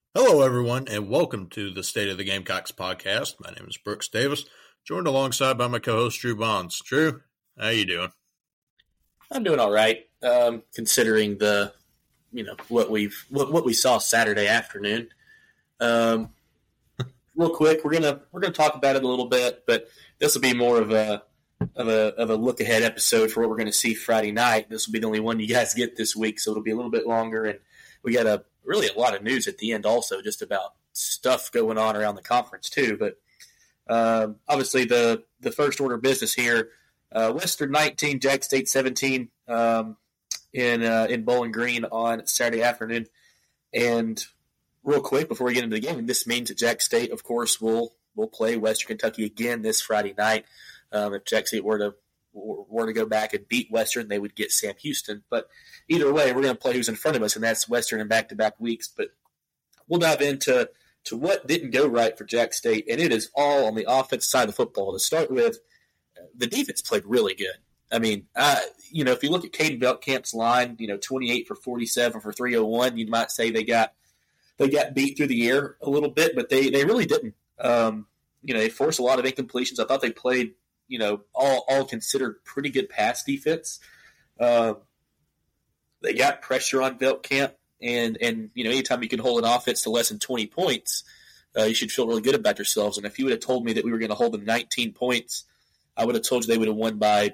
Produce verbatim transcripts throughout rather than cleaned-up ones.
Hello, everyone, and welcome to the State of the Gamecocks podcast. My name is Brooks Davis, joined alongside by my co-host Drew Bonds. Drew, how you doing? I'm doing all right, um, considering the, you know, what we've what, what we saw Saturday afternoon. Um, real quick, we're gonna we're gonna talk about it a little bit, but this will be more of a of a of a look ahead episode for what we're going to see Friday night. This will be the only one you guys get this week, so it'll be a little bit longer, and we got a really a lot of news at the end, also just about stuff going on around the conference too. But um, obviously, the the first order of business here: uh, Western nineteen, Jack State seventeen um, in uh, in Bowling Green on Saturday afternoon. And real quick before we get into the game, this means that Jack State, of course, will will play Western Kentucky again this Friday night. Um, if Jack State were to were to go back and beat Western, they would get Sam Houston. But either way, we're going to play who's in front of us, and that's Western in back-to-back weeks. But we'll dive into to what didn't go right for Jack State, and it is all on the offensive side of the football. To start with, the defense played really good. I mean, uh, you know, if you look at Caden Beltcamp's line, you know, twenty-eight for forty-seven for three oh one, you might say they got they got beat through the air a little bit, but they, they really didn't. Um, you know, they forced a lot of incompletions. I thought they played, you know, all all considered pretty good pass defense. Uh, they got pressure on Beltcamp, and and you know, anytime you can hold an offense to less than twenty points, uh, you should feel really good about yourselves. And if you would have told me that we were going to hold them nineteen points, I would have told you they would have won by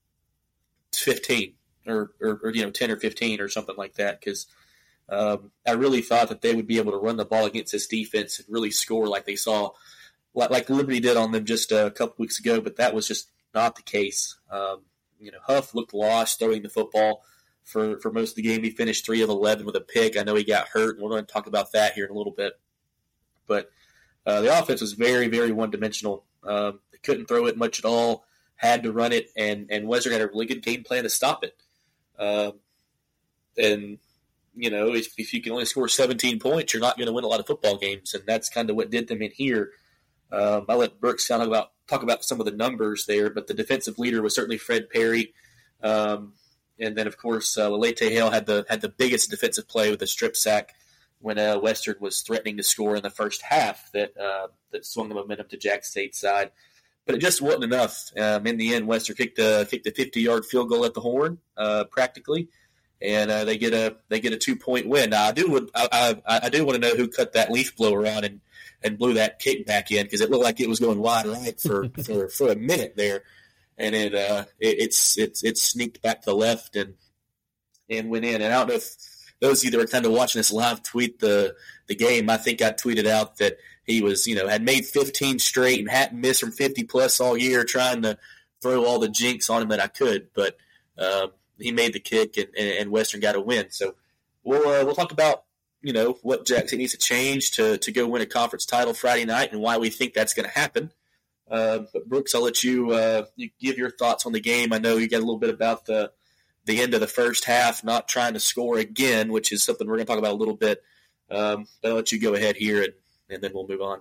fifteen or, or, or you know ten or fifteen or something like that, because um, I really thought that they would be able to run the ball against this defense and really score like they saw, like, like Liberty did on them just a couple weeks ago. But that was just not the case. Um, you know, Huff looked lost throwing the football for, for most of the game. He finished three of eleven with a pick. I know he got hurt, and we're going to talk about that here in a little bit. But uh, the offense was very, very one-dimensional. Um, they couldn't throw it much at all, had to run it, and, and Western had a really good game plan to stop it. Um, and, you know, if, if you can only score seventeen points, you're not going to win a lot of football games, and that's kind of what did them in here. Um, I'll let Brooks talk about, talk about some of the numbers there, but the defensive leader was certainly Fred Perry. Um, and then, of course, uh, Lelete Hale had the had the biggest defensive play with a strip sack when uh, Western was threatening to score in the first half that uh, that swung the momentum to Jack State's side. But it just wasn't enough. Um, in the end, Western kicked a kicked a fifty-yard field goal at the horn, uh, practically, and uh, they get a they get a two point win. Now, I do would I, I, I do want to know who cut that leaf blower on and, and blew that kick back in, because it looked like it was going wide right for, for, for a minute there, and it uh it, it's it's it sneaked back to the left and and went in. And I don't know if those of you that were kind of watching this live tweet the the game, I think I tweeted out that he was, you know, had made fifteen straight and hadn't missed from fifty plus all year, trying to throw all the jinx on him that I could. But uh, he made the kick, and, and Western got a win. So we'll uh, we'll talk about, you know, what Jackson needs to change to to go win a conference title Friday night, and why we think that's going to happen. Uh, but Brooks, I'll let you uh, you give your thoughts on the game. I know you got a little bit about the the end of the first half, not trying to score again, which is something we're going to talk about a little bit. Um, but I'll let you go ahead here, and, and then we'll move on.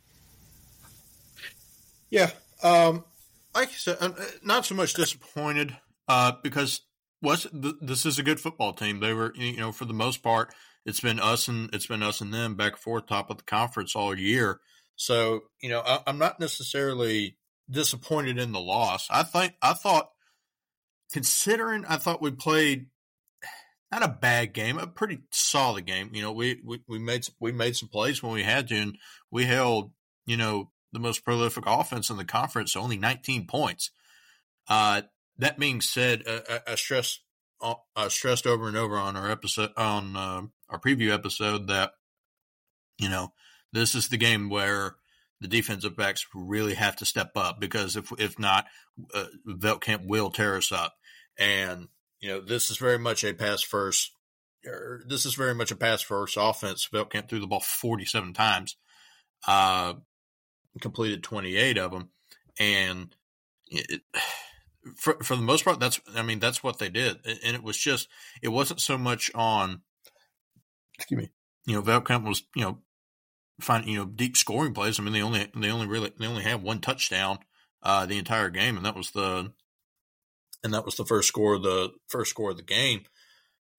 Yeah, um, like I said, I'm not so much disappointed uh, because was th- this is a good football team. They were, you know, for the most part, it's been us and it's been us and them back and forth, top of the conference all year. So, you know, I, I'm not necessarily disappointed in the loss. I think I thought, considering I thought we played not a bad game, a pretty solid game. You know, we, we, we made we made some plays when we had to, and we held, you know, the most prolific offense in the conference, so only nineteen points. Uh, that being said, uh, I, I stressed I stressed over and over on our episode on uh, our preview episode that, you know, this is the game where the defensive backs really have to step up, because if if not, uh, Beltcamp will tear us up. And you know, this is very much a pass first. Or this is very much a pass first offense. Beltcamp threw the ball forty-seven times, uh, completed twenty-eight of them, and it, for for the most part, that's I mean that's what they did. And it was just it wasn't so much on. Excuse me. You know, Beltcamp was you know, find you know deep scoring plays. I mean, they only they only really they only had one touchdown uh, the entire game, and that was the. And that was the first score of the first score of the game.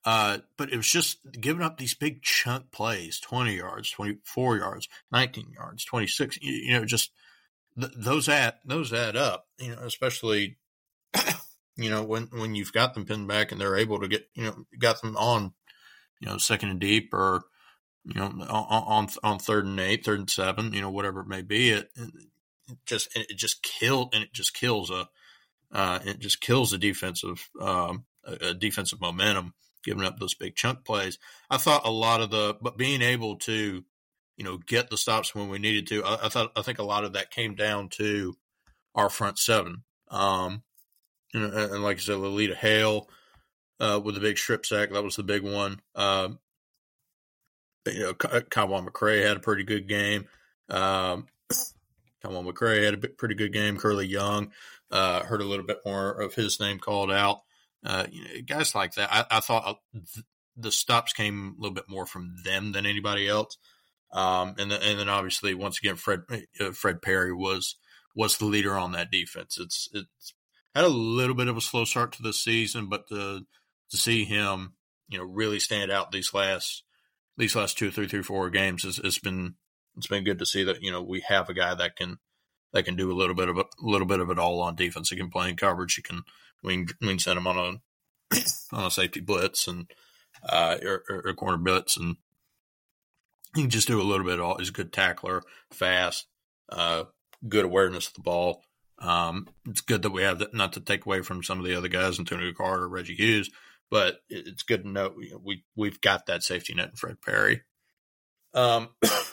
Uh, but it was just giving up these big chunk plays, twenty yards, twenty-four yards, nineteen yards, twenty-six, you, you know, just th- those add, those add up, you know, especially, you know, when, when you've got them pinned back and they're able to get, you know, got them on, you know, second and deep or, you know, on, on, on third and eight, third and seven, you know, whatever it may be, it, it just, it just killed, and it just kills a, uh, it just kills the defensive, um, a, a defensive momentum, giving up those big chunk plays. I thought a lot of the, but being able to, you know, get the stops when we needed to, I, I thought, I think a lot of that came down to our front seven. Um, and, and like I said, Lolita Hale, uh, with the big strip sack, that was the big one. Um, you know, Kyle McCray had a pretty good game. Um, Kyle McCray had a bit, pretty good game. Curly Young, uh, heard a little bit more of his name called out. Uh, you know, guys like that. I, I thought th- the stops came a little bit more from them than anybody else. Um, and, the, and then obviously once again, Fred uh, Fred Perry was was the leader on that defense. It's it's had a little bit of a slow start to the season, but to to see him, you know, really stand out these last these last two, three, three, four games, has it's been it's been good to see that, you know, we have a guy that can that can do a little bit of a, a little bit of it all on defense. He can play in coverage. He can we can, we can send him on a on a safety blitz and uh, or, or, or corner blitz, and he can just do a little bit of all. He's a good tackler, fast, uh, good awareness of the ball. Um, it's good that we have that, not to take away from some of the other guys, Antonio Carter, Reggie Hughes, but it's good to know, you know, we we've got that safety net in Fred Perry. Um,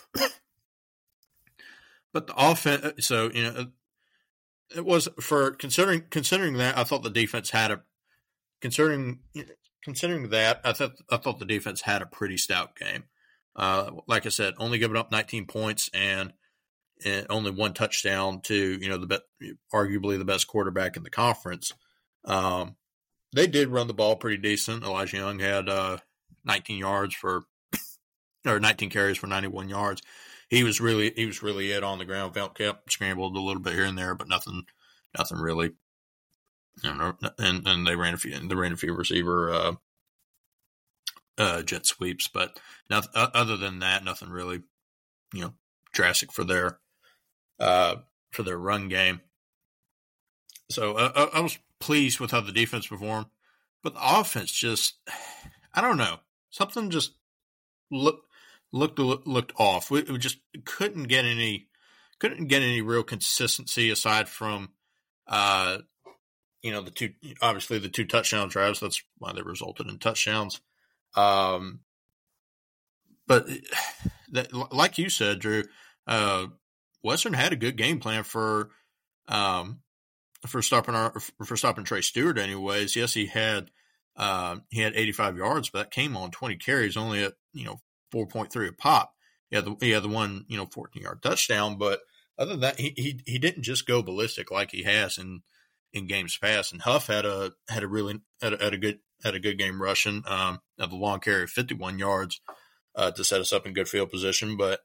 but the offense, so you know. It was for considering considering that I thought the defense had a considering considering that I thought I thought the defense had a pretty stout game. Uh, like I said, only giving up nineteen points and, and only one touchdown to, you know, the be- arguably the best quarterback in the conference. Um, they did run the ball pretty decent. Elijah Young had uh, nineteen yards for or nineteen carries for ninety-one yards. He was really, he was really it on the ground. Valkamp scrambled a little bit here and there, but nothing, nothing really. You know, and and they ran a few, they ran a few receiver uh, uh, jet sweeps, but nothing, other than that, nothing really, you know, drastic for their uh, for their run game. So uh, I was pleased with how the defense performed, but the offense just, I don't know, something just looked. Looked looked off. We, we just couldn't get any couldn't get any real consistency aside from, uh, you know, the two obviously the two touchdown drives. That's why they resulted in touchdowns. Um, but that, like you said, Drew, uh, Western had a good game plan for um, for stopping our for stopping Trey Stewart. Anyways, yes, he had uh, he had eighty-five yards, but that came on twenty carries, only at you know. four point three a pop. He had the, he had the one, you know, fourteen-yard touchdown, but other than that, he, he he didn't just go ballistic like he has in, in games past. And Huff had a had a really had a, had a good had a good game rushing. Um, had the long carry of fifty-one yards uh, to set us up in good field position. But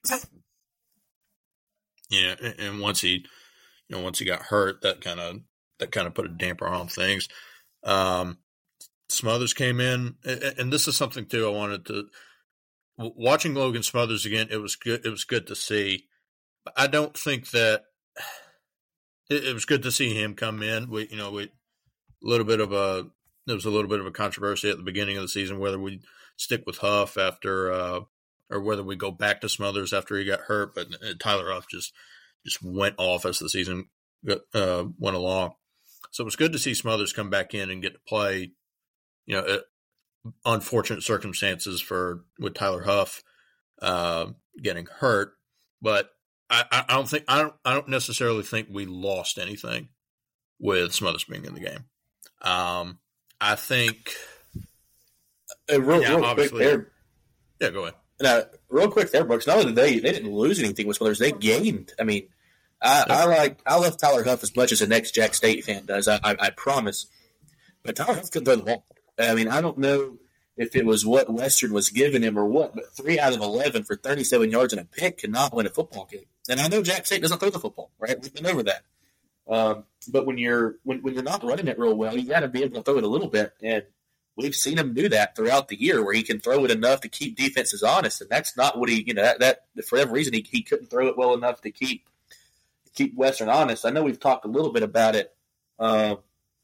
yeah, and, and once he, you know, once he got hurt, that kind of that kind of put a damper on things. Um, Smothers came in, and, and this is something too I wanted to. Watching Logan Smothers again, it was good. It was good to see. I don't think that it, it was good to see him come in. We, you know, we a little bit of a there was a little bit of a controversy at the beginning of the season whether we stick with Huff after uh, or whether we go back to Smothers after he got hurt. But Tyler Huff just just went off as the season uh, went along. So it was good to see Smothers come back in and get to play. You know. It, unfortunate circumstances for with Tyler Huff uh, getting hurt, but I, I don't think I don't I don't necessarily think we lost anything with Smothers being in the game. Um, I think uh, real, yeah, real quick there. Yeah, go ahead. Now, real quick there, Brooks. Not only did they they didn't lose anything with Smothers, they gained. I mean, I, I like I love Tyler Huff as much as the next Jack State fan does. I, I, I promise. But Tyler Huff couldn't throw the ball. I mean, I don't know if it was what Western was giving him or what, but three out of eleven for thirty-seven yards and a pick cannot win a football game. And I know Jack State doesn't throw the football, right? We've been over that. Um, but when you're when, when you're not running it real well, you got to be able to throw it a little bit. And we've seen him do that throughout the year, where he can throw it enough to keep defenses honest, and that's not what he, you know, that, that for whatever reason he, he couldn't throw it well enough to keep keep Western honest. I know we've talked a little bit about it uh,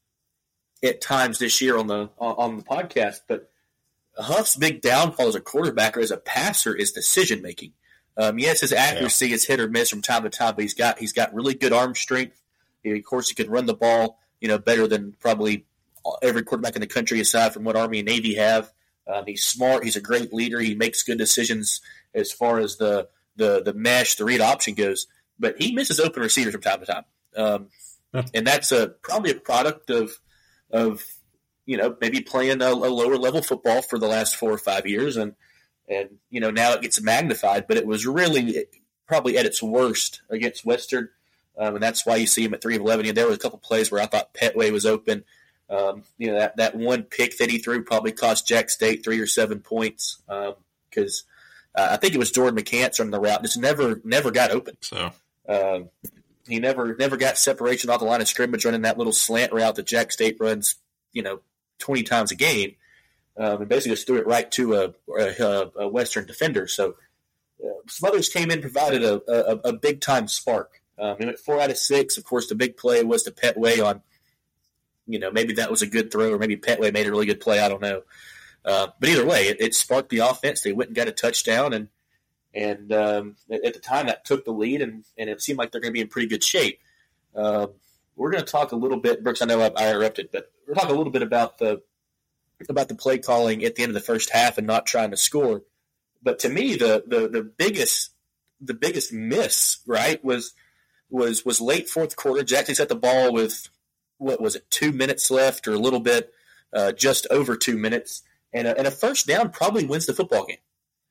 at times this year on the on the podcast, but Huff's big downfall as a quarterback or as a passer is decision making. Um, yes, his accuracy yeah. is hit or miss from time to time, but he's got he's got really good arm strength. He, of course, he can run the ball, you know, better than probably every quarterback in the country, aside from what Army and Navy have. Um, he's smart. He's a great leader. He makes good decisions as far as the the the mesh, the read option goes. But he misses open receivers from time to time, um, and that's a probably a product of of you know maybe playing a, a lower level football for the last four or five years, and and you know now it gets magnified. But it was really probably at its worst against Western, um, and that's why you see him at three of eleven. And there were a couple plays where I thought Petway was open. Um, you know that, that one pick that he threw probably cost Jack State three or seven points because um, uh, I think it was Jordan McCants on the route. Just never never got open. So. Um, he never never got separation off the line of scrimmage running that little slant route that Jack State runs, you know, twenty times a game, um, and basically just threw it right to a, a, a Western defender. So uh, Smothers came in, provided a, a, a big time spark. Um, he went four out of six. Of course, the big play was to Petway on, you know, maybe that was a good throw, or maybe Petway made a really good play. I don't know, uh, but either way, it, it sparked the offense. They went and got a touchdown, and. And um, at the time, that took the lead, and, and it seemed like they're going to be in pretty good shape. Uh, we're going to talk a little bit, Brooks. I know I, I interrupted, but we're talking a little bit about the about the play calling at the end of the first half and not trying to score. But to me, the the, the biggest the biggest miss, right, was was was late fourth quarter. Jackson set the ball with what was it, two minutes left, or a little bit, uh, just over two minutes, and a, and a first down probably wins the football game.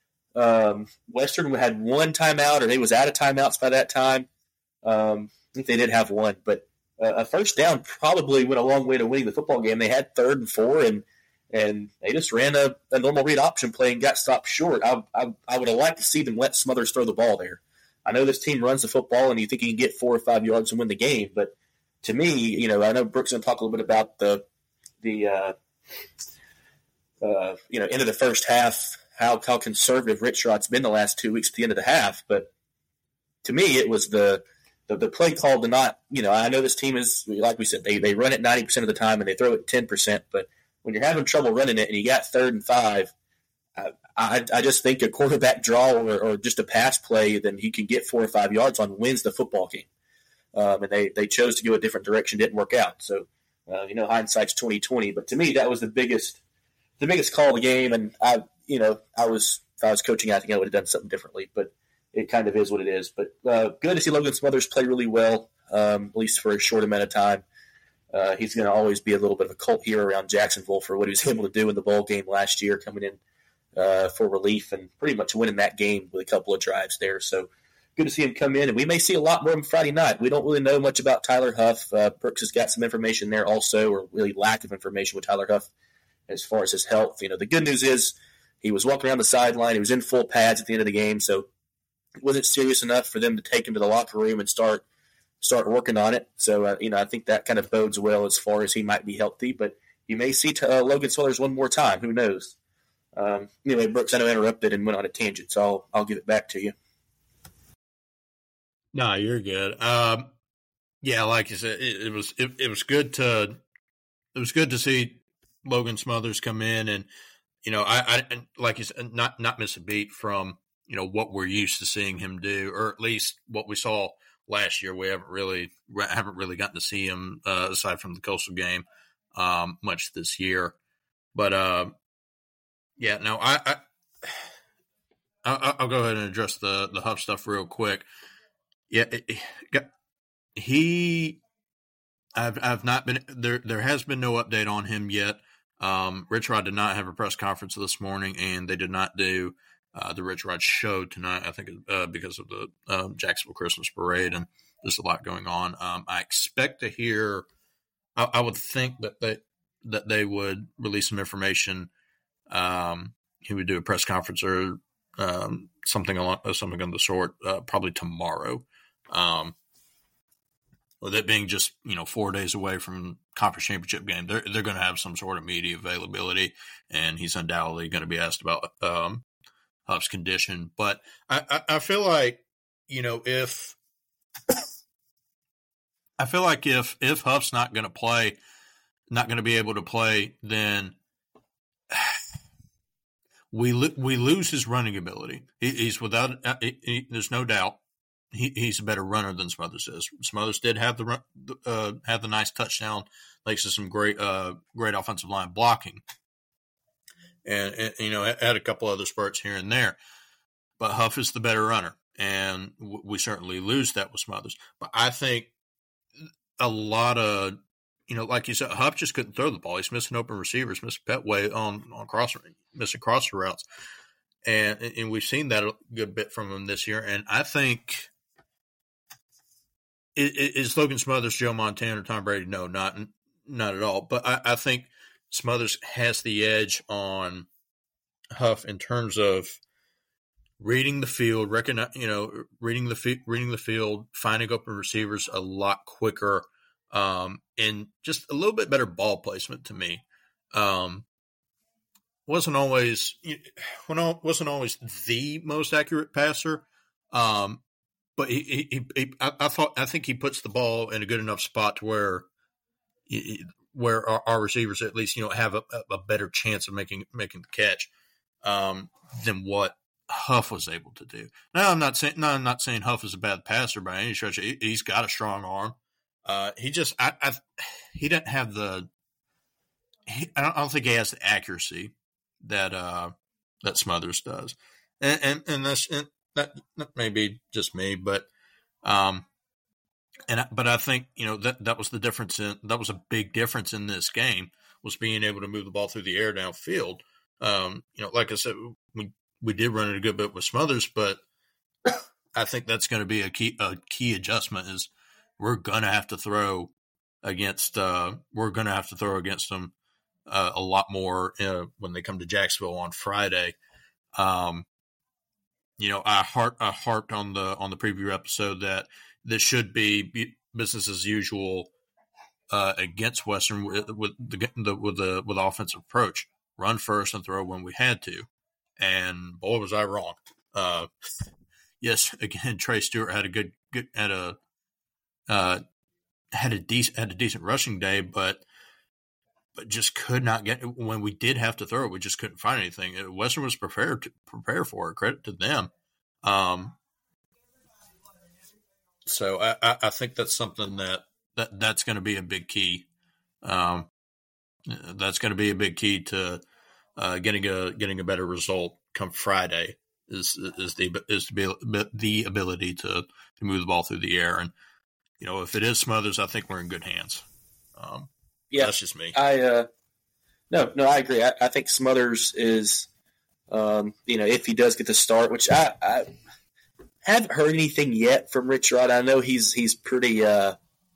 Um, Western had one timeout, or they was out of timeouts by that time. Um, I think they did have one, but uh, a first down probably went a long way to winning the football game. They had third and four, and and they just ran a, a normal read option play and got stopped short. I, I I would have liked to see them let Smothers throw the ball there. I know this team runs the football, and you think you can get four or five yards and win the game, but to me, you know, I know Brooks going to talk a little bit about the the uh, uh, you know end of the first half. How how conservative Rich Rod's been the last two weeks at the end of the half, but to me, it was the, the the play call to not. You know, I know this team is, like we said, they they run it ninety percent of the time and they throw it ten percent. But when you're having trouble running it and you got third and five, I I, I just think a quarterback draw or, or just a pass play, then he can get four or five yards on, wins the football game. Um, and they they chose to go a different direction, didn't work out. So uh, you know, hindsight's twenty twenty. But to me, that was the biggest the biggest call of the game, and I. You know, I was if I was coaching, I think I would have done something differently, but it kind of is what it is. But uh, good to see Logan Smothers play really well, um, at least for a short amount of time. Uh, he's going to always be a little bit of a cult hero around Jacksonville for what he was able to do in the bowl game last year, coming in uh, for relief and pretty much winning that game with a couple of drives there. So good to see him come in, and we may see a lot more on Friday night. We don't really know much about Tyler Huff. Uh, Brooks has got some information there also, or really lack of information with Tyler Huff as far as his health. You know, the good news is, he was walking around the sideline. He was in full pads at the end of the game, so it wasn't serious enough for them to take him to the locker room and start start working on it. So, uh, you know, I think that kind of bodes well as far as he might be healthy. But you may see uh, Logan Smothers one more time. Who knows? Um, anyway, Brooks, I know I interrupted and went on a tangent, so I'll, I'll give it back to you. No, you're good. Um, yeah, like you said, it, it was it, it was good to it was good to see Logan Smothers come in and. You know, I, I like you said, not not miss a beat from you know what we're used to seeing him do, or at least what we saw last year. We haven't really haven't really gotten to see him uh, aside from the Coastal game um, much this year. But uh, yeah, no, I, I I I'll go ahead and address the the Huff stuff real quick. Yeah, it, it, he, I've I've not been there. There has been no update on him yet. Um, Rich Rod did not have a press conference this morning, and they did not do uh, the Rich Rod show tonight, I think, uh, because of the uh, Jacksonville Christmas Parade, and there's a lot going on. Um, I expect to hear I, I would think that they, that they would release some information. Um, he would do a press conference or um, something along something of the sort, uh, probably tomorrow. Um, with it being just, you know, four days away from conference championship game, they're, they're going to have some sort of media availability, and he's undoubtedly going to be asked about um, Huff's condition. But I, I, I feel like, you know, if I feel like if, if Huff's not going to play, not going to be able to play, then we we lose his running ability. He, he's without he, he, there's no doubt he, he's a better runner than Smothers is. Smothers did have the uh, have the nice touchdown, thanks to some great uh, great offensive line blocking, and, and you know had a couple other spurts here and there. But Huff is the better runner, and we certainly lose that with Smothers. But I think a lot of, you know, like you said, Huff just couldn't throw the ball. He's missing open receivers, missing Petway on on cross, missing crosser routes, and and we've seen that a good bit from him this year. And I think is Logan Smothers Joe Montana or Tom Brady? No, not not at all. But I, I think Smothers has the edge on Huff in terms of reading the field, recognize, you know, reading the reading the field, finding open receivers a lot quicker. Um, and just a little bit better ball placement to me. Um, wasn't always, wasn't always the most accurate passer. Um, but he, he, he I, I thought, I think he puts the ball in a good enough spot to where, he, where our, our receivers at least, you know, have a, a better chance of making, making the catch, um, than what Huff was able to do. Now, I'm not saying, no, I'm not saying Huff is a bad passer by any stretch. He, he's got a strong arm. Uh, he just, I, I, he didn't have the, he, I, don't, I don't think he has the accuracy that, uh, that Smothers does. And, and, and that's, and that, that may be just me, but, um, and, I, but I think, you know, that, that was the difference in, that was a big difference in this game, was being able to move the ball through the air downfield. Um, you know, like I said, we, we did run it a good bit with Smothers, but I think that's going to be a key, a key adjustment is, we're going to have to throw against, uh, we're going to have to throw against them uh, a lot more uh, when they come to Jacksonville on Friday. Um, you know, I harp, I harped on the, on the preview episode that this should be business as usual uh, against Western with, with the, the, with the, with the offensive approach, run first and throw when we had to. And boy, was I wrong. Uh, yes. Again, Trey Stewart had a good, good, had a, Uh, had a decent had a decent rushing day, but but just could not get when we did have to throw it. We just couldn't find anything. Western was prepared to prepare for it. Credit to them. Um, so I, I, I think that's something that, that that's going to be a big key. Um, that's going to be a big key to uh, getting a getting a better result come Friday. Is is the is to be the ability to, to move the ball through the air. And you know, if it is Smothers, I think we're in good hands. Um, yeah, that's just me. I uh, no, no, I agree. I, I think Smothers is, um, you know, if he does get the start, which I, I haven't heard anything yet from Rich Rod. I know he's he's pretty uh,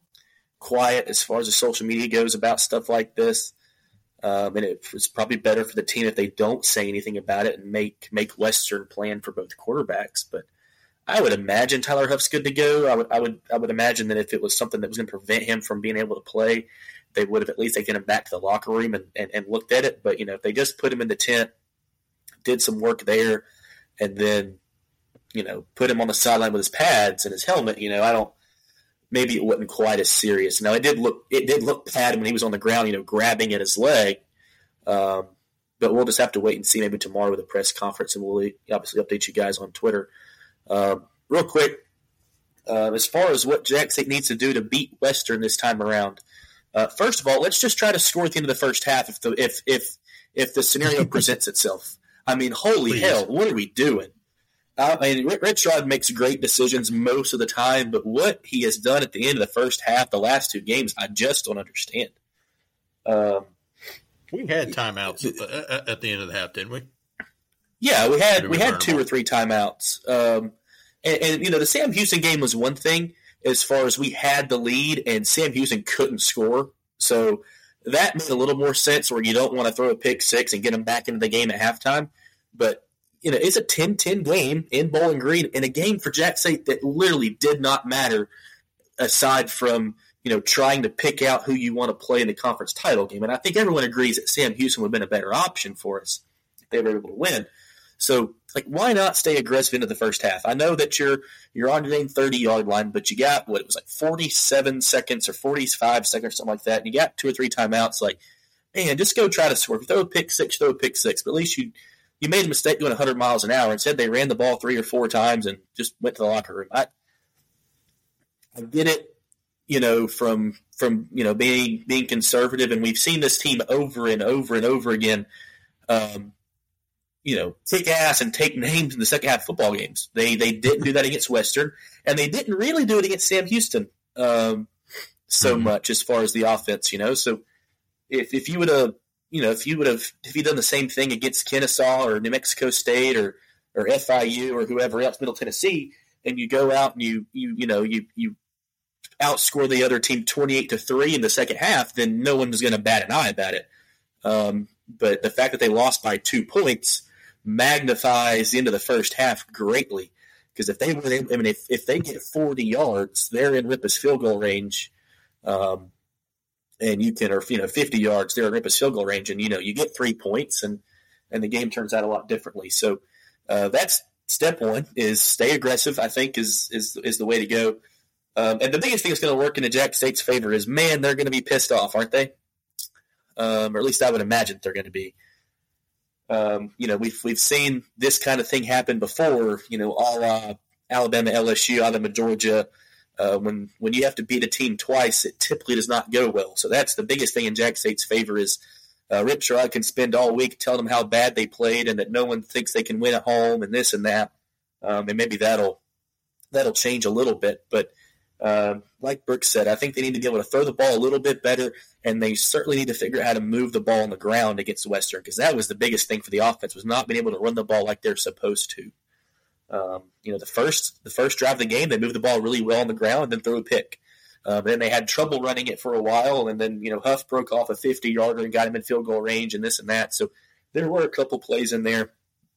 quiet as far as the social media goes about stuff like this, um, and it, it's probably better for the team if they don't say anything about it and make make Western plan for both quarterbacks, but. I would imagine Tyler Huff's good to go. I would, I would, I would imagine that if it was something that was going to prevent him from being able to play, they would have at least taken him back to the locker room and, and, and looked at it. But you know, if they just put him in the tent, did some work there, and then you know put him on the sideline with his pads and his helmet, you know, I don't. Maybe it wasn't quite as serious. Now it did look, it did look bad when he was on the ground, you know, grabbing at his leg. Um, but we'll just have to wait and see maybe tomorrow with a press conference, and we'll obviously update you guys on Twitter. Um, real quick, uh, as far as what Jack State needs to do to beat Western this time around, uh, first of all, let's just try to score at the end of the first half if the if if if the scenario presents itself. I mean, holy Please. hell, what are we doing? I mean, Rich Rod makes great decisions most of the time, but what he has done at the end of the first half, the last two games, I just don't understand. Um, we had timeouts at, at the end of the half, didn't we? Yeah, we had we had two or three timeouts, um, and, and you know the Sam Houston game was one thing as far as we had the lead and Sam Houston couldn't score, so that made a little more sense. Where you don't want to throw a pick six and get them back into the game at halftime, but you know it's a ten ten game in Bowling Green, and a game for Jack State that literally did not matter aside from, you know, trying to pick out who you want to play in the conference title game. And I think everyone agrees that Sam Houston would have been a better option for us if they were able to win. So, like, why not stay aggressive into the first half? I know that you're you're on your own thirty-yard line, but you got, what, it was like forty-seven seconds or forty-five seconds or something like that, and you got two or three timeouts. Like, man, just go try to score. If you throw a pick six, throw a pick six. But at least you you made a mistake doing one hundred miles an hour. Instead, they ran the ball three or four times and just went to the locker room. I, I get it, you know, from from you know being being conservative, and we've seen this team over and over and over again. Um, you know, kick ass and take names in the second half of football games. They they didn't do that against Western, and they didn't really do it against Sam Houston um, so mm-hmm. much as far as the offense. You know, so if if you would have, you know, if you would have if you done the same thing against Kennesaw or New Mexico State or or F I U or whoever else, Middle Tennessee, and you go out and you you you know you you outscore the other team twenty-eight to three in the second half, then no one was going to bat an eye about it. Um, but the fact that they lost by two points magnifies the end of the first half greatly, because if they were, I mean, if, if they get forty yards, they're in Ripa's field goal range, um, and you can, or you know, fifty yards, they're in Ripa's field goal range, and you know, you get three points, and and the game turns out a lot differently. So uh, that's step one: is stay aggressive. I think is is is the way to go. Um, and the biggest thing that's going to work in the Jack State's favor is, man, they're going to be pissed off, aren't they? Um, or at least I would imagine they're going to be. Um, you know, we've we've seen this kind of thing happen before. You know, a la Alabama, L S U, Alabama, Georgia. Uh, when when you have to beat a team twice, it typically does not go well. So that's the biggest thing in Jack State's favor is uh, Rip Sherrod can spend all week telling them how bad they played and that no one thinks they can win at home and this and that. Um, and maybe that'll that'll change a little bit, but. Um, like Brooks said, I think they need to be able to throw the ball a little bit better, and they certainly need to figure out how to move the ball on the ground against Western, because that was the biggest thing for the offense, was not being able to run the ball like they're supposed to. Um, you know, the first the first drive of the game, they moved the ball really well on the ground and then threw a pick. Um, then they had trouble running it for a while, and then, you know, Huff broke off a fifty-yarder and got him in field goal range and this and that. So there were a couple plays in there,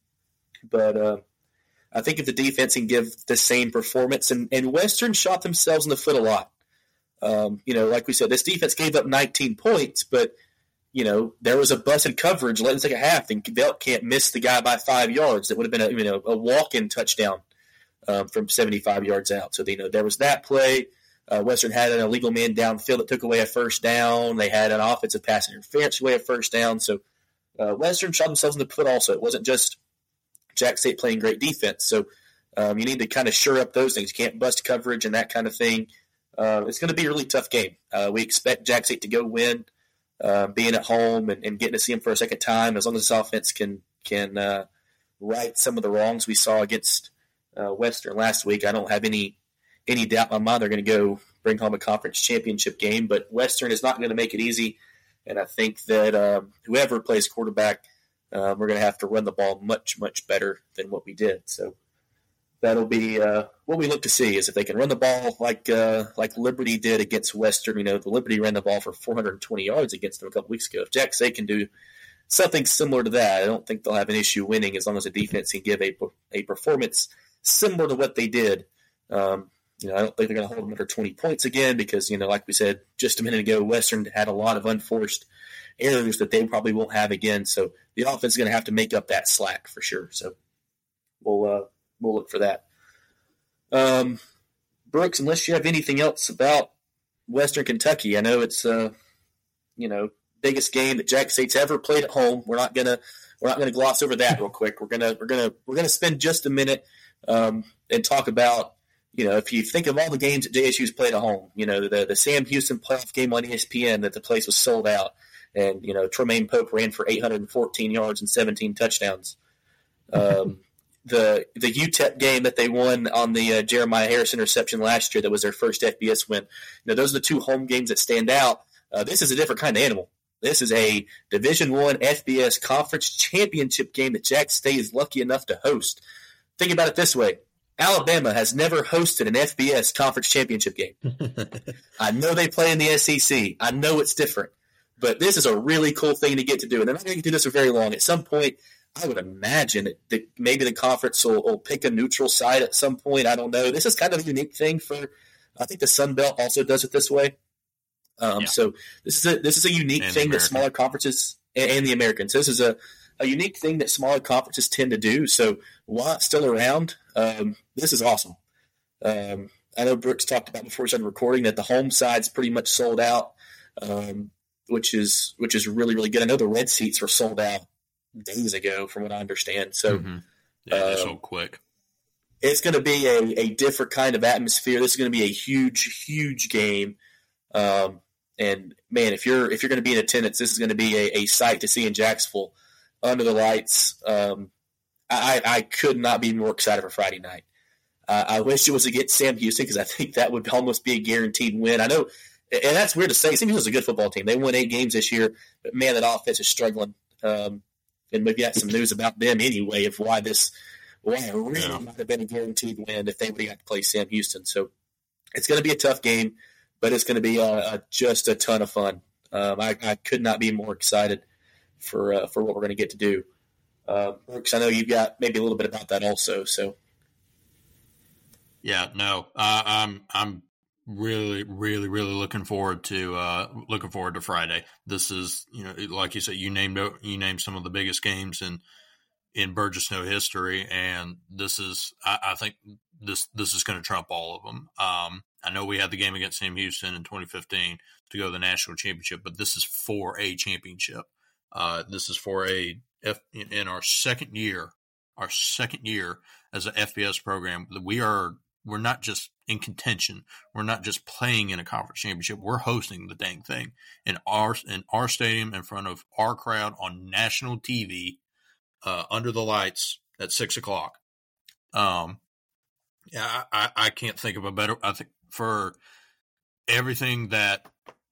but uh, I think if the defense can give the same performance, and, and Western shot themselves in the foot a lot. Um, you know, like we said, this defense gave up nineteen points, but, you know, there was a busted coverage late in the second half, and Belk can't miss the guy by five yards. That would have been a, you know, a walk-in touchdown um, from seventy-five yards out. So, you know, there was that play. Uh, Western had an illegal man downfield that took away a first down. They had an offensive pass interference away a first down. So uh, Western shot themselves in the foot also. It wasn't just Jack State playing great defense. So um, you need to kind of shore up those things. You can't bust coverage and that kind of thing. Uh, it's going to be a really tough game. Uh, we expect Jack State to go win, uh, being at home and, and getting to see them for a second time. As long as this offense can can uh, right some of the wrongs we saw against uh, Western last week, I don't have any any doubt in my mind they're going to go bring home a conference championship game. But Western is not going to make it easy, and I think that um, whoever plays quarterback, Uh, we're going to have to run the ball much, much better than what we did. So that'll be uh, what we look to see, is if they can run the ball like uh, like Liberty did against Western. You know, the Liberty ran the ball for four hundred twenty yards against them a couple weeks ago. If Jack State can do something similar to that, I don't think they'll have an issue winning, as long as the defense can give a, a performance similar to what they did. Um, you know, I don't think they're going to hold them under twenty points again, because, you know, like we said just a minute ago, Western had a lot of unforced errors that they probably won't have again. So the offense is going to have to make up that slack for sure. So we'll uh, we'll look for that. Um, Brooks, unless you have anything else about Western Kentucky, I know it's uh, you know biggest game that Jack State's ever played at home. We're not gonna we're not gonna gloss over that real quick. We're gonna we're gonna we're gonna spend just a minute um, and talk about, you know, if you think of all the games that J S U's played at home, you know, the the Sam Houston playoff game on E S P N that the place was sold out. And, you know, Tremaine Pope ran for eight hundred fourteen yards and seventeen touchdowns. Um, the the U T E P game that they won on the uh, Jeremiah Harris interception last year, that was their first F B S win. You know, those are the two home games that stand out. Uh, this is a different kind of animal. This is a Division One F B S Conference Championship game that Jack State is lucky enough to host. Think about it this way. Alabama has never hosted an F B S Conference Championship game. I know they play in the S E C. I know it's different. But this is a really cool thing to get to do. And they're not going to do this for very long. At some point, I would imagine that maybe the conference will, will pick a neutral side at some point. I don't know. This is kind of a unique thing for I think the Sun Belt also does it this way. Um, yeah. So this is a this is a unique and thing that smaller conferences and, and the Americans. This is a, a unique thing that smaller conferences tend to do. So while it's still around, um, this is awesome. Um, I know Brooks talked about before we started recording that the home side's pretty much sold out, um, which is which is really really good. I know the red seats were sold out days ago, from what I understand. So mm-hmm. yeah, uh, they're so quick. It's going to be a, a different kind of atmosphere. This is going to be a huge huge game. Um, and man, if you're if you're going to be in attendance, this is going to be a, a sight to see in Jacksonville under the lights. Um, I, I could not be more excited for Friday night. Uh, I wish it was against Sam Houston because I think that would almost be a guaranteed win. I know, and that's weird to say. Sam Houston's a good football team. They won eight games this year, but man, that offense is struggling. Um, and we've got some news about them anyway of why this why it really yeah. might have been a guaranteed win if they would have got to play Sam Houston. So it's going to be a tough game, but it's going to be uh, just a ton of fun. Um, I, I could not be more excited for uh, for what we're going to get to do. Uh, Brooks, I know you've got maybe a little bit about that also. So. Yeah, no, uh, I'm I'm really, really, really looking forward to uh, looking forward to Friday. This is, you know, like you said, you named you named some of the biggest games in in Burgess Snow history, and this is, I, I think this this is going to trump all of them. Um, I know we had the game against Sam Houston in twenty fifteen to go to the national championship, but this is for a championship. Uh, this is for a F, in our second year, our second year as an F B S program. We are. We're not just in contention. We're not just playing in a conference championship. We're hosting the dang thing in our in our stadium in front of our crowd on national T V, uh, under the lights at six o'clock. Um, yeah, I, I can't think of a better. I think for everything that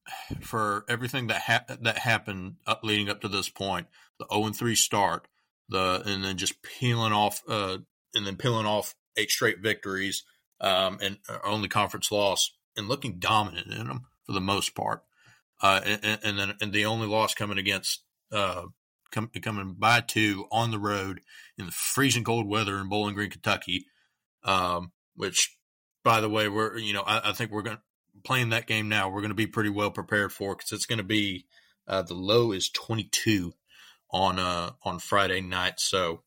for everything that ha- that happened up leading up to this point, the zero and three start, the and then just peeling off, uh, and then peeling off eight straight victories. Um, and only conference loss, and looking dominant in them for the most part. Uh, and, and then and the only loss coming against uh, com- coming by two on the road in the freezing cold weather in Bowling Green, Kentucky. Um, which, by the way, we're you know I, I think we're going playing that game now. We're going to be pretty well prepared for because it's going to be uh, the low is twenty-two on uh, on Friday night. So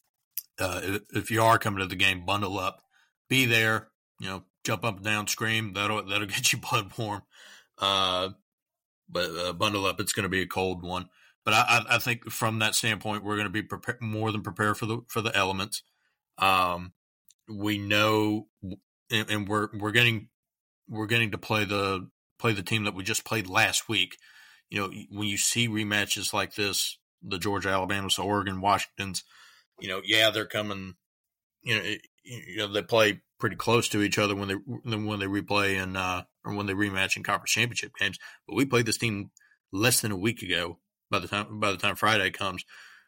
uh, if, if you are coming to the game, bundle up. Be there, you know, jump up and down, scream. That'll that'll get you blood warm. Uh, but uh, bundle up. It's going to be a cold one. But I, I think from that standpoint, we're going to be prepared, more than prepared for the for the elements. Um, we know, and, and we're we're getting we're getting to play the play the team that we just played last week. You know, when you see rematches like this, the Georgia, Alabama, so Oregon, Washington's. You know, yeah, they're coming. You know. It, You know, they play pretty close to each other when they when they replay and uh, or when they rematch in conference championship games. But we played this team less than a week ago. By the time by the time Friday comes,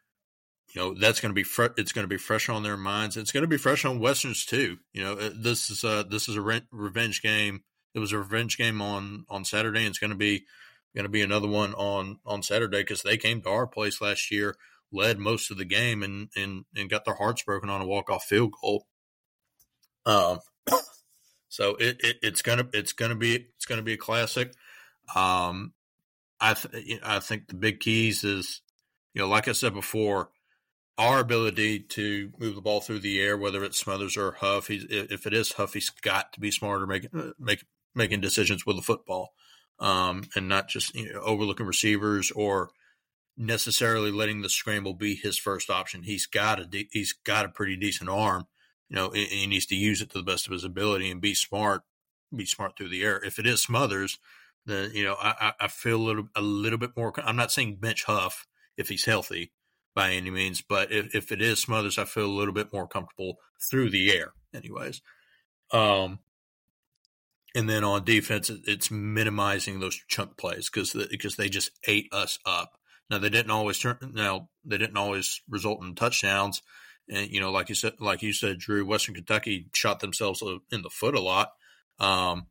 you know that's going to be fre- it's going to be fresh on their minds. It's going to be fresh on Westerns too. You know, this is a this is a re- revenge game. It was a revenge game on, on Saturday, and it's going to be going to be another one on, on Saturday because they came to our place last year, led most of the game, and and, and got their hearts broken on a walk off field goal. Um, so it, it it's gonna it's gonna be it's gonna be a classic. Um, I th- I think the big keys is, you know, like I said before, our ability to move the ball through the air, whether it's Smothers or Huff. He's, if it is Huff, he's got to be smarter making make, making decisions with the football, um, and not just, you know, overlooking receivers or necessarily letting the scramble be his first option. He's got a de- he's got a pretty decent arm. You know, he needs to use it to the best of his ability and be smart, be smart through the air. If it is Smothers, then, you know, I, I feel a little, a little bit more. I'm not saying bench Huff if he's healthy by any means, but if, if it is Smothers, I feel a little bit more comfortable through the air anyways. Um, and then on defense, it's minimizing those chunk plays because because they just ate us up. Now they didn't always turn. Now they didn't always result in touchdowns. And, you know, like you said, like you said, Drew, Western Kentucky shot themselves in the foot a lot. Um,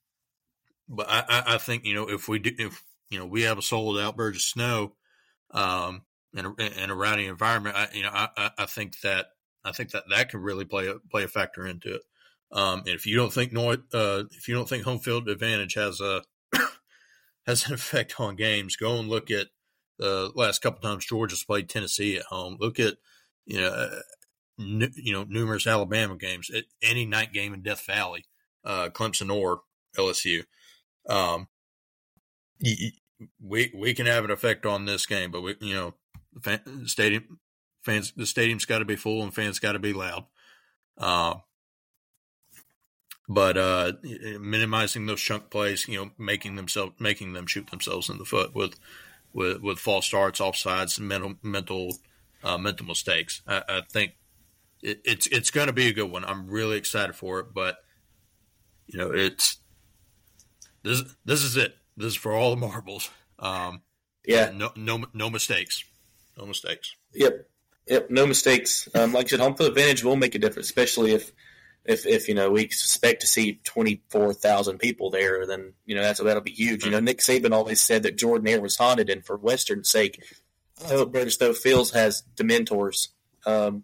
but I, I think, you know, if we do, if, you know, we have a sold out Burgess Snow, um, in a, in a rowdy environment, I, you know, I, I think that, I think that that could really play a, play a factor into it. Um, and if you don't think North, uh, if you don't think home field advantage has a has an effect on games, go and look at the last couple times Georgia's played Tennessee at home. Look at you know uh, n- you know numerous Alabama games, at any night game in Death Valley, uh, Clemson or L S U. Um, we we can have an effect on this game, but we you know the fan, stadium fans the stadium's got to be full and fans got to be loud. Uh, But uh, minimizing those chunk plays, you know, making themselves, making them shoot themselves in the foot with, with, with false starts, offsides, and mental, mental, uh, mental mistakes. I, I think it, it's it's going to be a good one. I'm really excited for it. But you know, it's this this is it. This is for all the marbles. Um, yeah. No no no mistakes. No mistakes. Yep. Yep. No mistakes. Um, like I said, home field advantage will make a difference, especially if. If, if you know we suspect to see twenty-four thousand people there, then you know that's that'll be huge. You know, Nick Saban always said that Jordan Air was haunted, and for Western's sake, I hope Burgess Fields has Dementors. Um,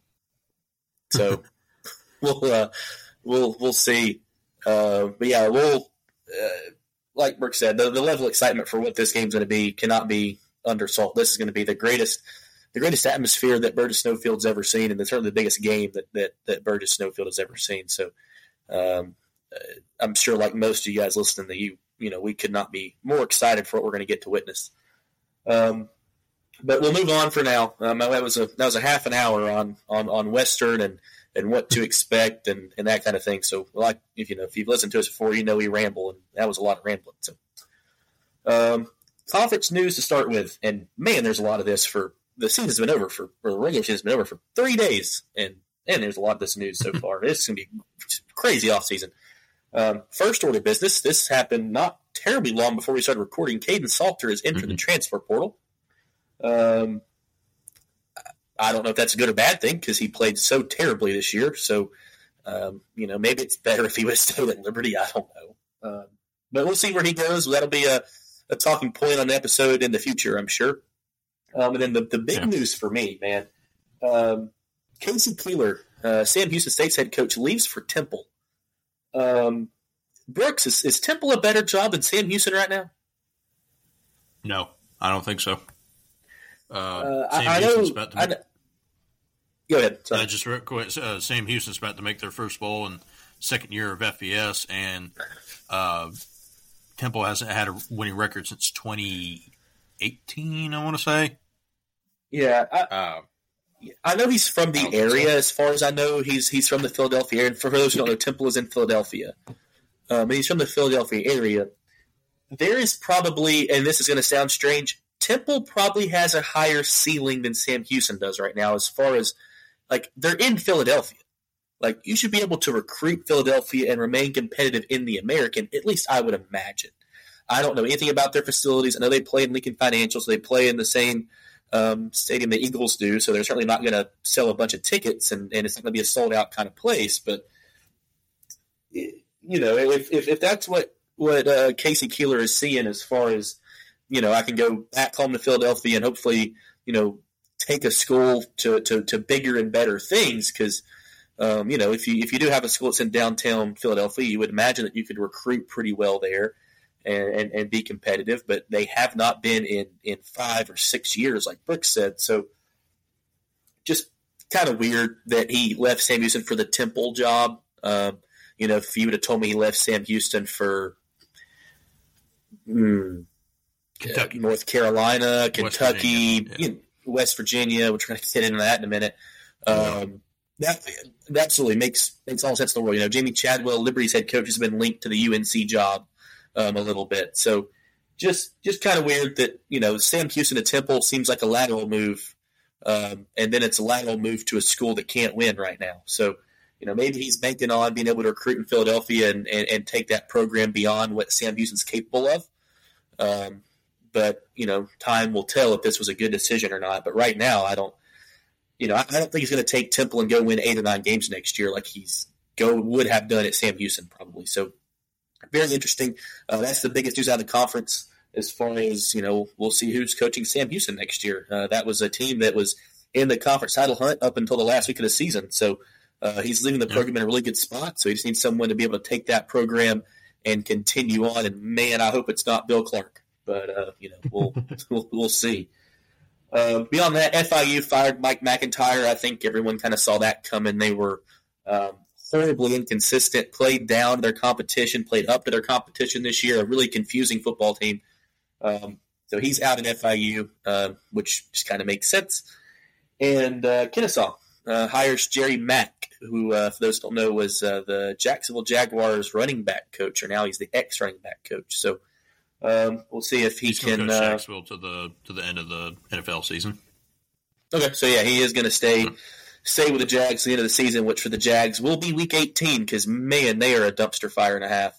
so we'll uh, we'll we'll see. Uh, but yeah, we'll uh, like Brooke said, the, the level of excitement for what this game's going to be cannot be undersold. This is going to be the greatest. The greatest atmosphere that Burgess Snowfield's ever seen, and certainly the biggest game that, that, that Burgess Snowfield has ever seen. So um, uh, I'm sure, like most of you guys listening, that you you know we could not be more excited for what we're going to get to witness. Um, but we'll move on for now. Um, that was a that was a half an hour on on, on Western and, and what to expect and, and that kind of thing. So like if you know if you've listened to us before, you know we ramble, and that was a lot of rambling. So um, conference news to start with, and man, there's a lot of this for. The season's been over for, or the regular season's been over for three days, and and there's a lot of this news so far. It's going to be crazy off season. Um, first order business. This happened not terribly long before we started recording. Caden Salter is entered mm-hmm. the transfer portal. Um, I don't know if that's a good or bad thing because he played so terribly this year. So, um, you know, maybe it's better if he would stay at Liberty. I don't know, um, but we'll see where he goes. That'll be a, a talking point on the episode in the future, I'm sure. Um, and then the, the big yeah. news for me, man, um, Casey Keeler, uh, Sam Houston State's head coach, leaves for Temple. Um, Brooks, is, is Temple a better job than Sam Houston right now? No, I don't think so. Uh, uh, Sam I, I Houston's know, about to I make, know. Go ahead. Sorry. Uh, just real quick, uh, Sam Houston's about to make their first bowl in second year of F B S, and uh, Temple hasn't had a winning record since twenty eighteen, I want to say. Yeah, I, uh, I know he's from the area. So. As far as I know, he's he's from the Philadelphia area. And for those who don't know, Temple is in Philadelphia. Um, he's from the Philadelphia area. There is probably, and this is going to sound strange, Temple probably has a higher ceiling than Sam Houston does right now as far as, like, they're in Philadelphia. Like, you should be able to recruit Philadelphia and remain competitive in the American, at least I would imagine. I don't know anything about their facilities. I know they play in Lincoln Financial, so they play in the same um, stadium the Eagles do, so they're certainly not going to sell a bunch of tickets, and, and it's not going to be a sold-out kind of place. But, you know, if if, if that's what, what uh, Casey Keeler is seeing as far as, you know, I can go back home to Philadelphia and hopefully, you know, take a school to, to, to bigger and better things because, um, you know, if you if you do have a school that's in downtown Philadelphia, you would imagine that you could recruit pretty well there. And, and, and be competitive, but they have not been in, in five or six years, like Brooks said. So just kind of weird that he left Sam Houston for the Temple job. Um, you know, if you would have told me he left Sam Houston for mm, Kentucky, uh, North Carolina, Kentucky, West Virginia, yeah. you know, West Virginia, which we're going to get into that in a minute. Um, that, that absolutely makes makes all sense in the world. You know, Jamie Chadwell, Liberty's head coach, has been linked to the U N C job. Um, a little bit. So just just kind of weird that, you know, Sam Houston to Temple seems like a lateral move, um, and then it's a lateral move to a school that can't win right now. So, you know, maybe he's banking on being able to recruit in Philadelphia and, and, and take that program beyond what Sam Houston's capable of. Um, but, you know, time will tell if this was a good decision or not. But right now, I don't, you know, I, I don't think he's going to take Temple and go win eight or nine games next year like he's go would have done at Sam Houston probably. So, very interesting. Uh, that's the biggest news out of the conference as far as, you know, we'll see who's coaching Sam Houston next year. Uh, that was a team that was in the conference title hunt up until the last week of the season. So Uh, he's leaving the program in a really good spot, so he just needs someone to be able to take that program and continue on. And man, I hope it's not Bill Clark, but uh, you know, we'll we'll, we'll see. Uh, beyond that, F I U fired Mike McIntyre. I think everyone kind of saw that coming. They were um, horribly inconsistent, played down to their competition, played up to their competition this year. A really confusing football team. Um, so he's out in F I U, uh, which just kind of makes sense. And uh, Kennesaw uh, hires Jerry Mack, who, uh, for those who don't know, was uh, the Jacksonville Jaguars running back coach, or now he's the ex-running back coach. So um, we'll see if he he's can. He's uh, Jacksonville to the to the end of the N F L season. Okay, so yeah, he is going to stay stay with the Jags to the end of the season, which for the Jags will be Week eighteen because man, they are a dumpster fire and a half.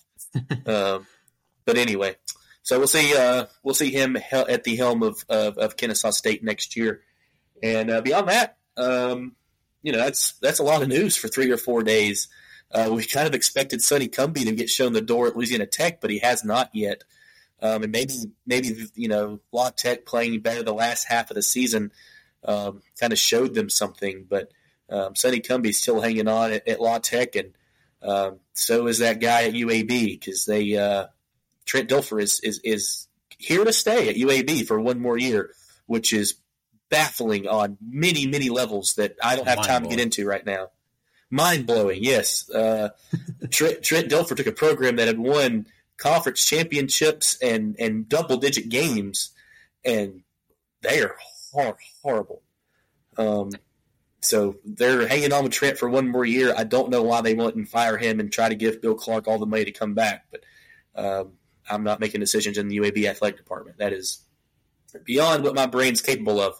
um, but anyway, so we'll see. Uh, we'll see him at the helm of, of, of Kennesaw State next year. And uh, beyond that, um, you know, that's that's a lot of news for three or four days. Uh, we kind of expected Sonny Cumbie to get shown the door at Louisiana Tech, but he has not yet. Um, and maybe, maybe you know, La Tech playing better the last half of the season um, kind of showed them something. But um, Sonny Cumbie's still hanging on at, at La Tech, and um, so is that guy at U A B because they uh, Trent Dilfer is, is is here to stay at U A B for one more year, which is baffling on many, many levels that I don't have time to get into right now. Mind-blowing, yes. Uh, Trent, Trent Dilfer took a program that had won conference championships and, and double-digit games, and they are hor- horrible. Um, so they're hanging on with Trent for one more year. I don't know why they wouldn't fire him and try to give Bill Clark all the money to come back, but um, I'm not making decisions in the U A B athletic department. That is beyond what my brain's capable of.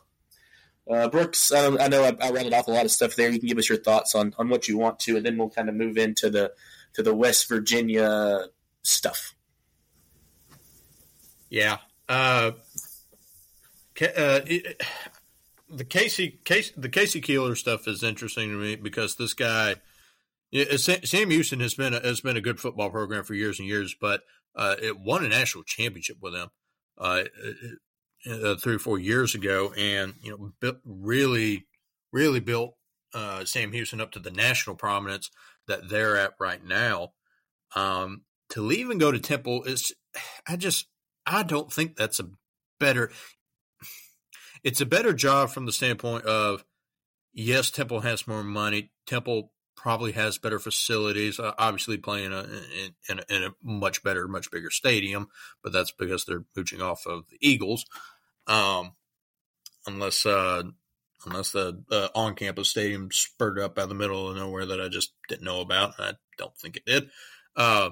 Uh, Brooks, I, I know I, I rounded off a lot of stuff there. You can give us your thoughts on, on what you want to, and then we'll kind of move into the to the West Virginia stuff. Yeah, uh, uh, it, the Casey, Casey the Casey Keeler stuff is interesting to me because this guy, Sam Houston has been a, has been a good football program for years and years, but uh, it won a national championship with them. Uh, it, Uh, three or four years ago, and you know, built, really, really built uh, Sam Houston up to the national prominence that they're at right now. Um, to leave and go to Temple is, I just, I don't think that's a better. It's a better job from the standpoint of, yes, Temple has more money. Temple probably has better facilities. Uh, obviously, playing a, in, in, a, in a much better, much bigger stadium, but that's because they're mooching off of the Eagles. Um, unless uh, unless the uh, on-campus stadium spurted up out of the middle of nowhere that I just didn't know about, and I don't think it did. Uh,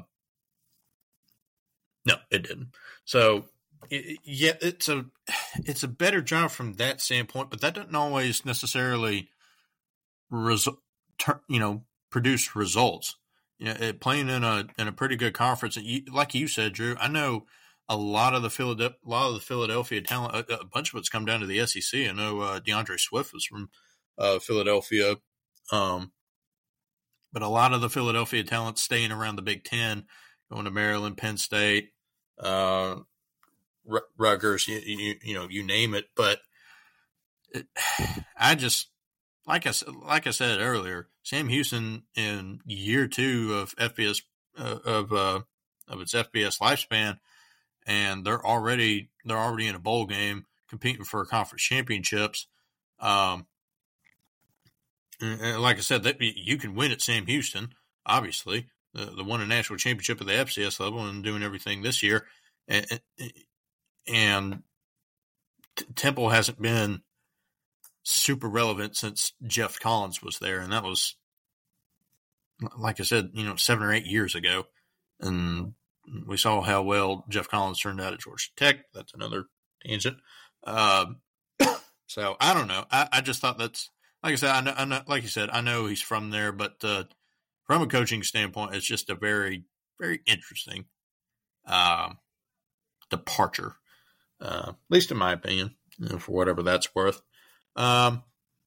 no, it didn't. So, it, yeah, it's a it's a better job from that standpoint, but that doesn't always necessarily, resu- ter- you know, produce results. You know, it, playing in a in a pretty good conference, and you, like you said, Drew, I know. A lot of the Philadelphia, a lot of the Philadelphia talent, a, a bunch of it's come down to the S E C. I know uh, DeAndre Swift was from uh, Philadelphia, um, but a lot of the Philadelphia talent staying around the Big Ten, going to Maryland, Penn State, uh, R- Rutgers, you, you, you know, you name it. But it, I just like I like I said earlier, Sam Houston in year two of F B S uh, of uh, of its F B S lifespan. And they're already they're already in a bowl game competing for conference championships. Um, and, and like I said, that you can win at Sam Houston, obviously. The, the won a national championship at the F C S level and doing everything this year. And, and Temple hasn't been super relevant since Jeff Collins was there, and that was, like I said, you know, seven or eight years ago. And we saw how well Jeff Collins turned out at Georgia Tech. That's another tangent. Um, so I don't know. I, I just thought that's, like I said, I know, I know, like you said, I know he's from there, but uh, from a coaching standpoint, it's just a very, very interesting uh, departure, uh, at least in my opinion, you know, for whatever that's worth. Um,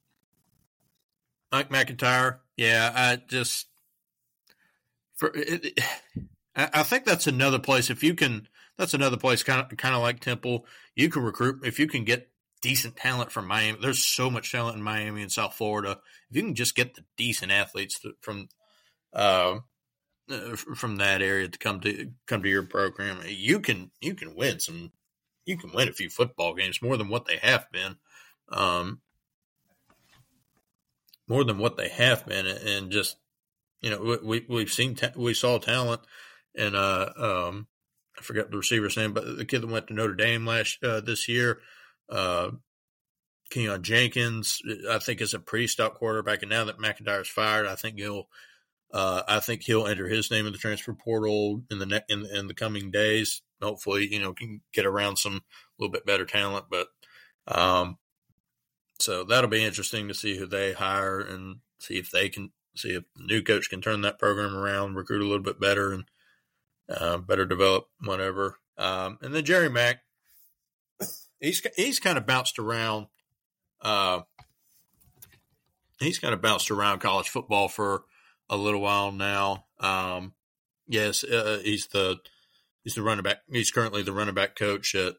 Mike McIntyre, yeah, I just for it, it, I think that's another place. If you can, that's another place kind of kind of like Temple. You can recruit if you can get decent talent from Miami. There's so much talent in Miami and South Florida. If you can just get the decent athletes from uh, from that area to come to come to your program, you can you can win some. You can win a few football games, more than what they have been, um, more than what they have been, and just you know we we've seen ta- we saw talent, and uh, um, I forgot the receiver's name, but the kid that went to Notre Dame last uh, this year, uh, Kenyon Jenkins, I think is a pretty stout quarterback, and now that McIntyre's fired, I think he'll uh, I think he'll enter his name in the transfer portal in the ne- in, in the coming days. Hopefully, you know, can get around some little bit better talent, but um, so that'll be interesting to see who they hire and see if they can see if the new coach can turn that program around, recruit a little bit better, and uh, better develop whatever. Um, and then Jerry Mack, he's he's kind of bounced around. Uh, he's kind of bounced around college football for a little while now. Um, yes, uh, he's the He's the running back. He's currently the running back coach at.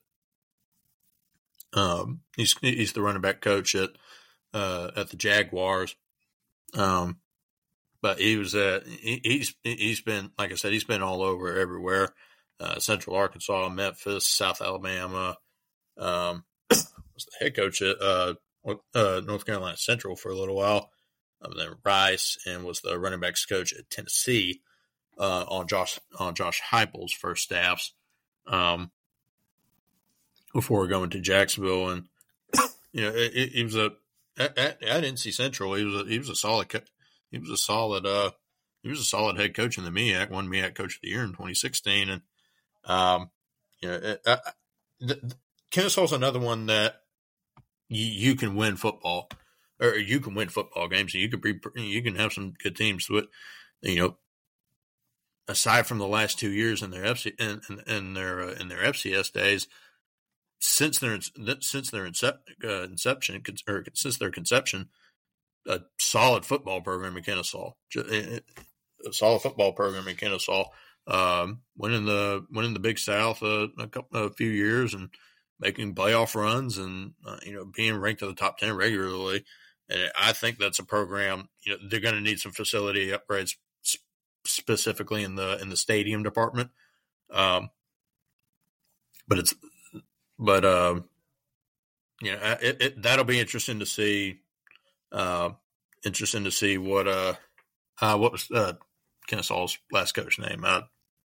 Um, he's he's the running back coach at uh, at the Jaguars. Um, but he was at he, he's he's been like I said he's been all over everywhere. Uh, Central Arkansas, Memphis, South Alabama. Um, was the head coach at uh, uh, North Carolina Central for a little while. Um, then Rice, and was the running backs coach at Tennessee. Uh, on Josh on Josh Heupel's first staffs, um, before going to Jacksonville, and you know it, it, he was a at, at, at N C Central. He was a, he was a solid he was a solid uh, he was a solid head coach in the M E A C. Won M E A C Coach of the Year in twenty sixteen, and um, you know it, uh, the, Kennesaw's another one that you, you can win football, or you can win football games, and you could be you can have some good teams with you know. Aside from the last two years in their F C in, in, in their uh, in their F C S days, since their since their incep, uh, inception or since their conception, a solid football program in Kennesaw, a solid football program in Kennesaw, um, winning the winning the Big South uh, a couple a few years and making playoff runs and uh, you know being ranked in the top ten regularly. And I think that's a program. You know they're going to need some facility upgrades. Specifically in the in the stadium department, um, but it's but um, you know it, it, that'll be interesting to see. Uh, interesting to see what uh, uh what was uh, Kennesaw's last coach name? Uh,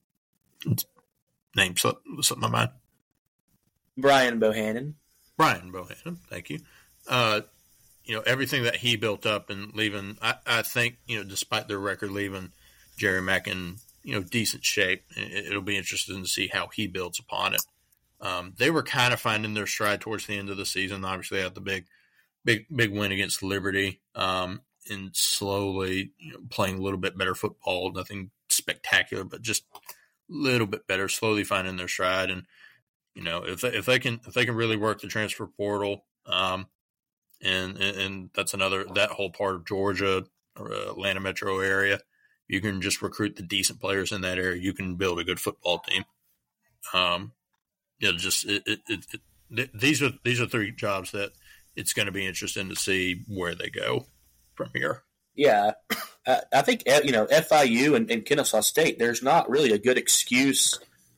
name slipped my mind. Brian Bohannon. Brian Bohannon. Thank you. Uh, you know everything that he built up and leaving. I, I think you know despite their record leaving. Jerry Mack in you know decent shape. It'll be interesting to see how he builds upon it. Um, they were kind of finding their stride towards the end of the season. Obviously, they had the big, big, big win against Liberty, um, and slowly you know, playing a little bit better football. Nothing spectacular, but just a little bit better. Slowly finding their stride, and you know if they, if they can if they can really work the transfer portal, um, and, and and that's another that whole part of Georgia or Atlanta metro area. You can just recruit the decent players in that area. You can build a good football team. Um, you know, just it, it, it, it, these are these are three jobs that it's going to be interesting to see where they go from here. Yeah, I think you know F I U and, and Kennesaw State. There's not really a good excuse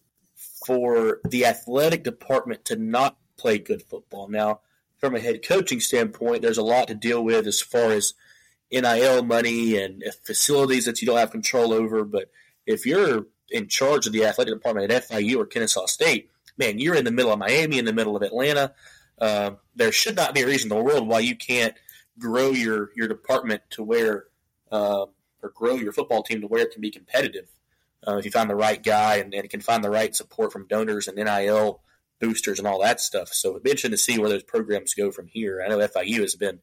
for the athletic department to not play good football. Now, from a head coaching standpoint, there's a lot to deal with as far as N I L money and facilities that you don't have control over. But if you're in charge of the athletic department at F I U or Kennesaw State, man, you're in the middle of Miami, in the middle of Atlanta. Uh, there should not be a reason in the world why you can't grow your, your department to where uh, or grow your football team to where it can be competitive. Uh, if you find the right guy and, and can find the right support from donors and N I L boosters and all that stuff. So it'd be interesting to see where those programs go from here. I know F I U has been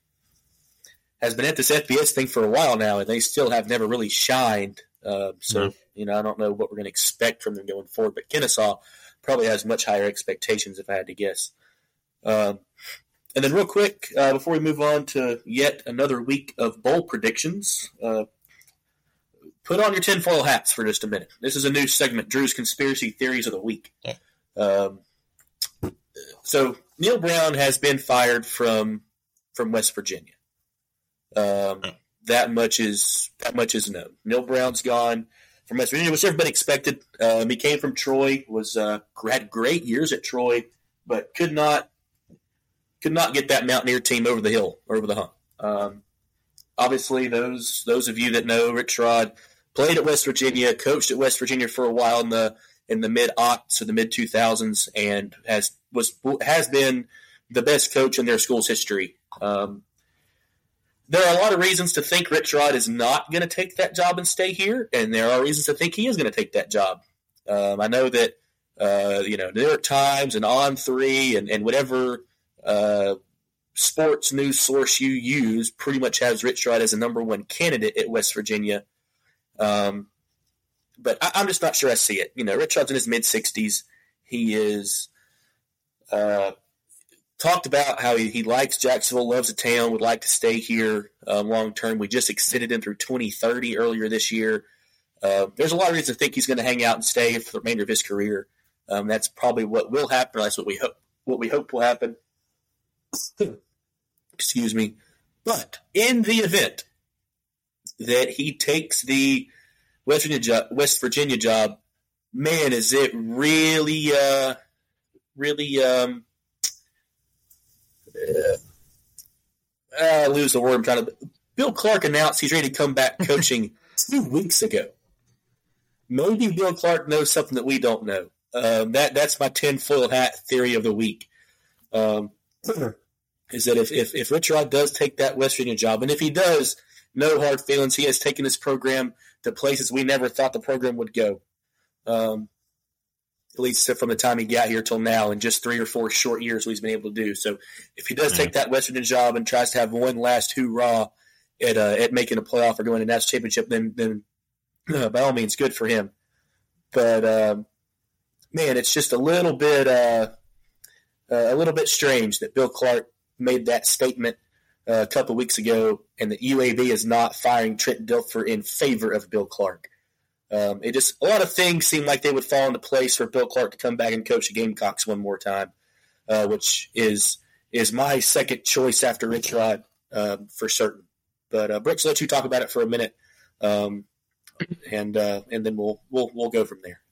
has been at this F B S thing for a while now, and they still have never really shined. Uh, so, mm-hmm. you know, I don't know what we're going to expect from them going forward, but Kennesaw probably has much higher expectations if I had to guess. Um, and then real quick, uh, before we move on to yet another week of bowl predictions, uh, put on your tinfoil hats for just a minute. This is a new segment, Drew's Conspiracy Theories of the Week. Yeah. Um, so Neal Brown has been fired from from West Virginia. Um, that much is that much is known. Neal Brown's gone from West Virginia, which everybody expected. Um, he came from Troy, was uh, had great years at Troy, but could not could not get that Mountaineer team over the hill or over the hump. Um, obviously, those those of you that know Rich Rod played at West Virginia, coached at West Virginia for a while in the in the mid aughts or the mid two thousands, and has was has been the best coach in their school's history. Um, there are a lot of reasons to think Rich Rod is not going to take that job and stay here, and there are reasons to think he is going to take that job. Um, I know that uh, you know New York Times and On Three and, and whatever uh, sports news source you use pretty much has Rich Rod as a number one candidate at West Virginia. Um, but I, I'm just not sure I see it. You know, Rich Rod's in his mid sixties. He is uh, talked about how he, he likes Jacksonville, loves the town, would like to stay here uh, long term. We just extended him through twenty thirty earlier this year. Uh, there's a lot of reasons to think he's going to hang out and stay for the remainder of his career. Um, that's probably what will happen. Or that's what we hope. What we hope will happen. Excuse me. But in the event that he takes the West Virginia job, West Virginia job, man, is it really, uh, really, um, uh, I lose the word I'm trying to. Bill Clark announced he's ready to come back coaching two weeks ago. Maybe Bill Clark knows something that we don't know. Um, that that's my tinfoil hat theory of the week. Um, is that if, if if Rich Rod does take that West Virginia job, and if he does, no hard feelings. He has taken this program to places we never thought the program would go. Um, at least from the time he got here till now, in just three or four short years, what he's been able to do. So if he does take that West Virginia job and tries to have one last hoorah at uh, at making a playoff or going to national championship, then then uh, by all means, good for him. But um, man, it's just a little bit uh, uh, a little bit strange that Bill Clark made that statement uh, a couple of weeks ago, and that U A B is not firing Trent Dilfer in favor of Bill Clark. Um, it just a lot of things seem like they would fall into place for Bill Clark to come back and coach the Gamecocks one more time, uh, which is is my second choice after Rich Rod uh, for certain. But uh, Brooks, let you talk about it for a minute, um, and uh, and then we'll we'll we'll go from there.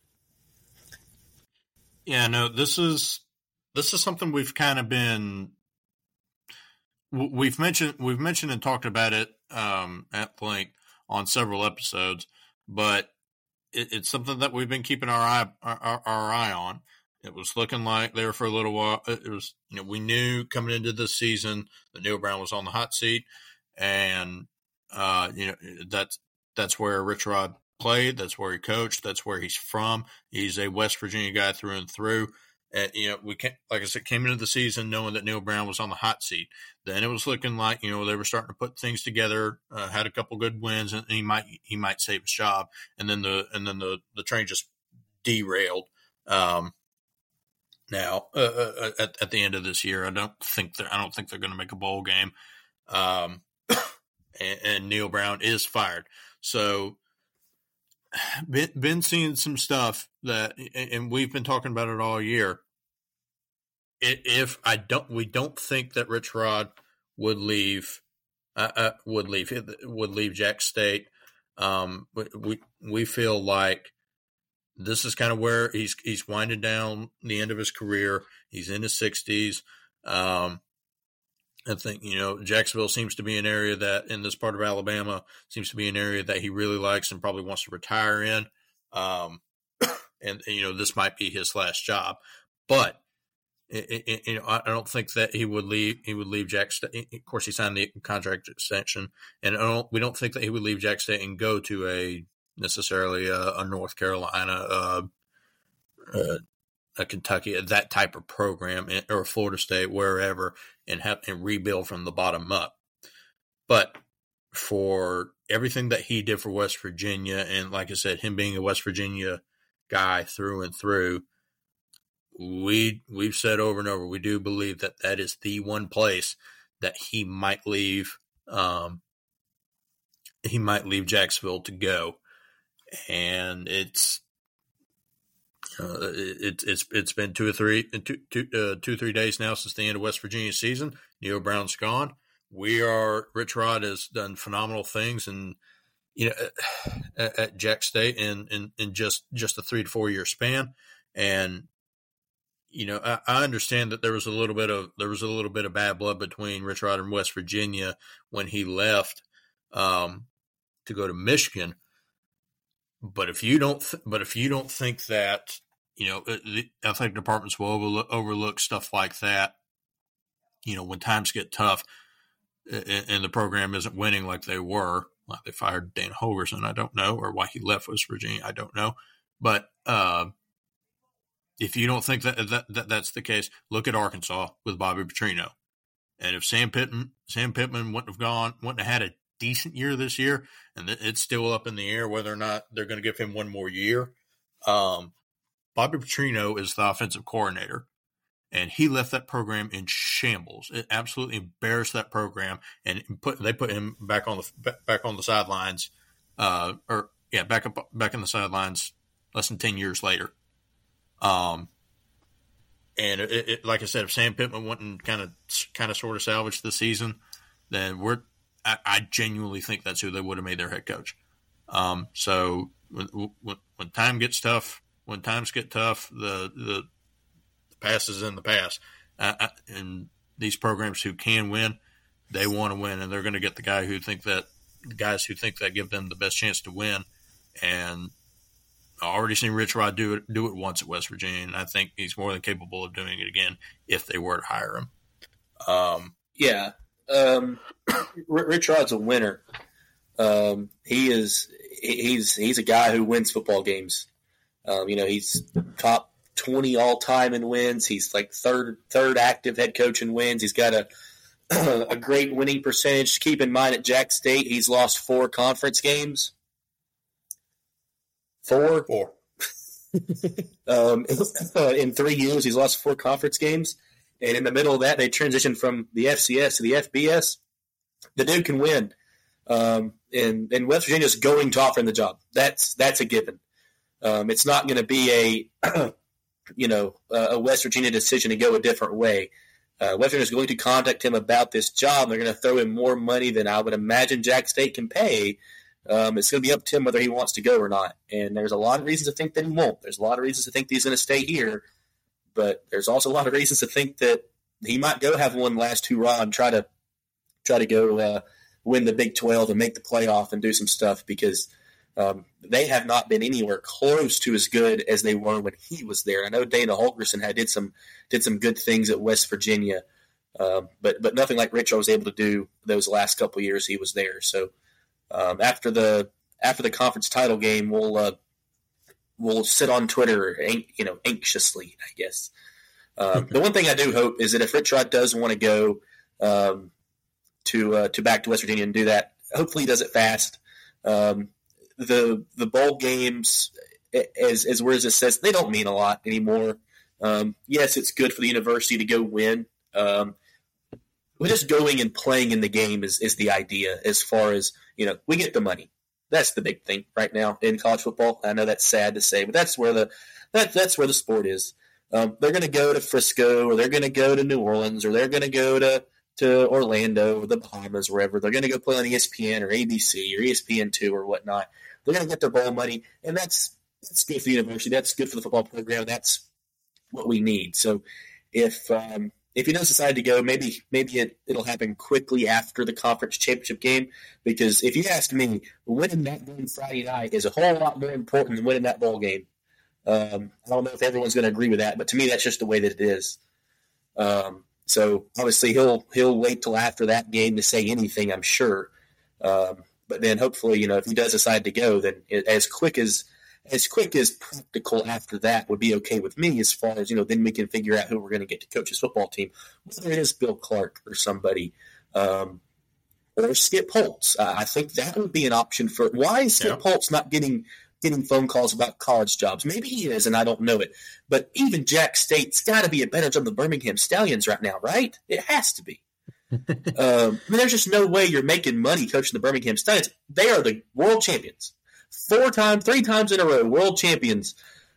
Yeah, no, this is this is something we've kind of been we've mentioned we've mentioned and talked about it um, at length on several episodes, but it, it's something that we've been keeping our eye our, our eye on. It was looking like there for a little while. It was, you know, we knew coming into this season that Neal Brown was on the hot seat, and uh, you know that's that's where Rich Rod played. That's where he coached. That's where he's from. He's a West Virginia guy through and through. And, you know, we can't, like I said, came into the season knowing that Neal Brown was on the hot seat. Then it was looking like, you know, they were starting to put things together, uh, had a couple good wins, and he might he might save his job. And then the and then the, the train just derailed. Um, now uh, at at the end of this year, I don't think they're I don't think they're going to make a bowl game. Um, and, and Neal Brown is fired. So been, been seeing some stuff that, and we've been talking about it all year. If I don't, we don't think that Rich Rod would leave, uh, uh, would leave, would leave Jack State. Um, we we feel like this is kind of where he's he's winding down the end of his career. He's in his sixties. Um, I think, you know, Jacksonville seems to be an area that in this part of Alabama seems to be an area that he really likes and probably wants to retire in. Um, and, and, you know, this might be his last job, but it, it, you know, I don't think that he would leave, he would leave Jack State. Of course, he signed the contract extension, and I don't, we don't think that he would leave Jack State and go to a necessarily a, a North Carolina, uh, uh, a Kentucky, that type of program, or Florida State, wherever, and have and rebuild from the bottom up. But for everything that he did for West Virginia, and like I said, him being a West Virginia guy through and through, we we've said over and over, we do believe that that is the one place that he might leave. Um, he might leave Jacksonville to go, and it's. Uh, it, it's it's been two or three two, two, uh, two three days now since the end of West Virginia season. Neo Brown's gone. We are Rich Rod has done phenomenal things, and you know at, at Jack State in, in, in just just a three to four year span. And you know I, I understand that there was a little bit of there was a little bit of bad blood between Rich Rod and West Virginia when he left um, to go to Michigan. But if you don't, th- but if you don't think that, you know, the athletic departments will overlook, overlook stuff like that, you know, when times get tough and, and the program isn't winning like they were, like they fired Dan Holgorsen, I don't know, or why he left West Virginia, I don't know. But uh, if you don't think that, that, that that's the case, look at Arkansas with Bobby Petrino, and if Sam Pittman, Sam Pittman wouldn't have gone, wouldn't have had a decent year this year, and it's still up in the air whether or not they're going to give him one more year. Um, Bobby Petrino is the offensive coordinator, and he left that program in shambles. It absolutely embarrassed that program, and put they put him back on the back on the sidelines, uh, or yeah, back up back in the sidelines less than ten years later. Um, and it, it, like I said, if Sam Pittman wouldn't kind of kind of sort of salvage the season, then we're I, I genuinely think that's who they would have made their head coach. Um, so when, when, when time gets tough, when times get tough, the the, the past is in the past. Uh, I, and these programs who can win, they want to win, and they're going to get the guy who think that the guys who think that give them the best chance to win. And I already seen Rich Rod do it do it once at West Virginia, and I think he's more than capable of doing it again if they were to hire him. Um, yeah. Um, Rich Rod's a winner. Um, he is he's he's a guy who wins football games. Um, you know, he's top twenty all time in wins. He's like third third active head coach in wins. He's got a a great winning percentage. Keep in mind at Jack State, he's lost four conference games. Four, four. um, in three years, he's lost four conference games. And in the middle of that, they transitioned from the F C S to the F B S. The dude can win. Um, and, and West Virginia is going to offer him the job. That's that's a given. Um, it's not going to be a, you know, a West Virginia decision to go a different way. Uh, West Virginia is going to contact him about this job. They're going to throw him more money than I would imagine Jack State can pay. Um, it's going to be up to him whether he wants to go or not. And there's a lot of reasons to think that he won't. There's a lot of reasons to think that he's going to stay here. But there's also a lot of reasons to think that he might go have one last hurrah and try to try to go uh, win the Big twelve and make the playoff and do some stuff because um, they have not been anywhere close to as good as they were when he was there. I know Dana Holgorsen had did some did some good things at West Virginia, um, but but nothing like Rich was able to do those last couple of years he was there. So um, after the after the conference title game, we'll. Uh, We'll sit on Twitter, you know, anxiously, I guess. Um, the one thing I do hope is that if Rich Rod does want to go um, to uh, to back to West Virginia and do that, hopefully he does it fast. Um, the the bowl games, as as where it says, they don't mean a lot anymore. Um, yes, it's good for the university to go win. Um, but just going and playing in the game is, is the idea as far as, you know, we get the money. That's the big thing right now in college football. I know that's sad to say, but that's where the that that's where the sport is. Um, they're going to go to Frisco, or they're going to go to New Orleans, or they're going to go to to Orlando, or the Bahamas, wherever. They're going to go play on E S P N or A B C or E S P N two or whatnot. They're going to get their bowl money, and that's that's good for the university. That's good for the football program. That's what we need. So if um, if he does decide to go, maybe maybe it, it'll happen quickly after the conference championship game. Because if you ask me, winning that game Friday night is a whole lot more important than winning that bowl game. Um, I don't know if everyone's going to agree with that, but to me, that's just the way that it is. Um, so obviously, he'll he'll wait till after that game to say anything, I'm sure. Um, but then hopefully, you know, if he does decide to go, then it, as quick as as quick as practical after that would be okay with me. As far as, you know, then we can figure out who we're going to get to coach his football team, whether it is Bill Clark or somebody. Um, Or Skip Holtz. Uh, I think that would be an option for. Why is Skip yeah. Holtz not getting getting phone calls about college jobs? Maybe he is, and I don't know it. But even Jack State's got to be a better job than the Birmingham Stallions right now, right? It has to be. um, I mean, there's just no way you're making money coaching the Birmingham Stallions. They are the world champions, four times, three times in a row, world champions.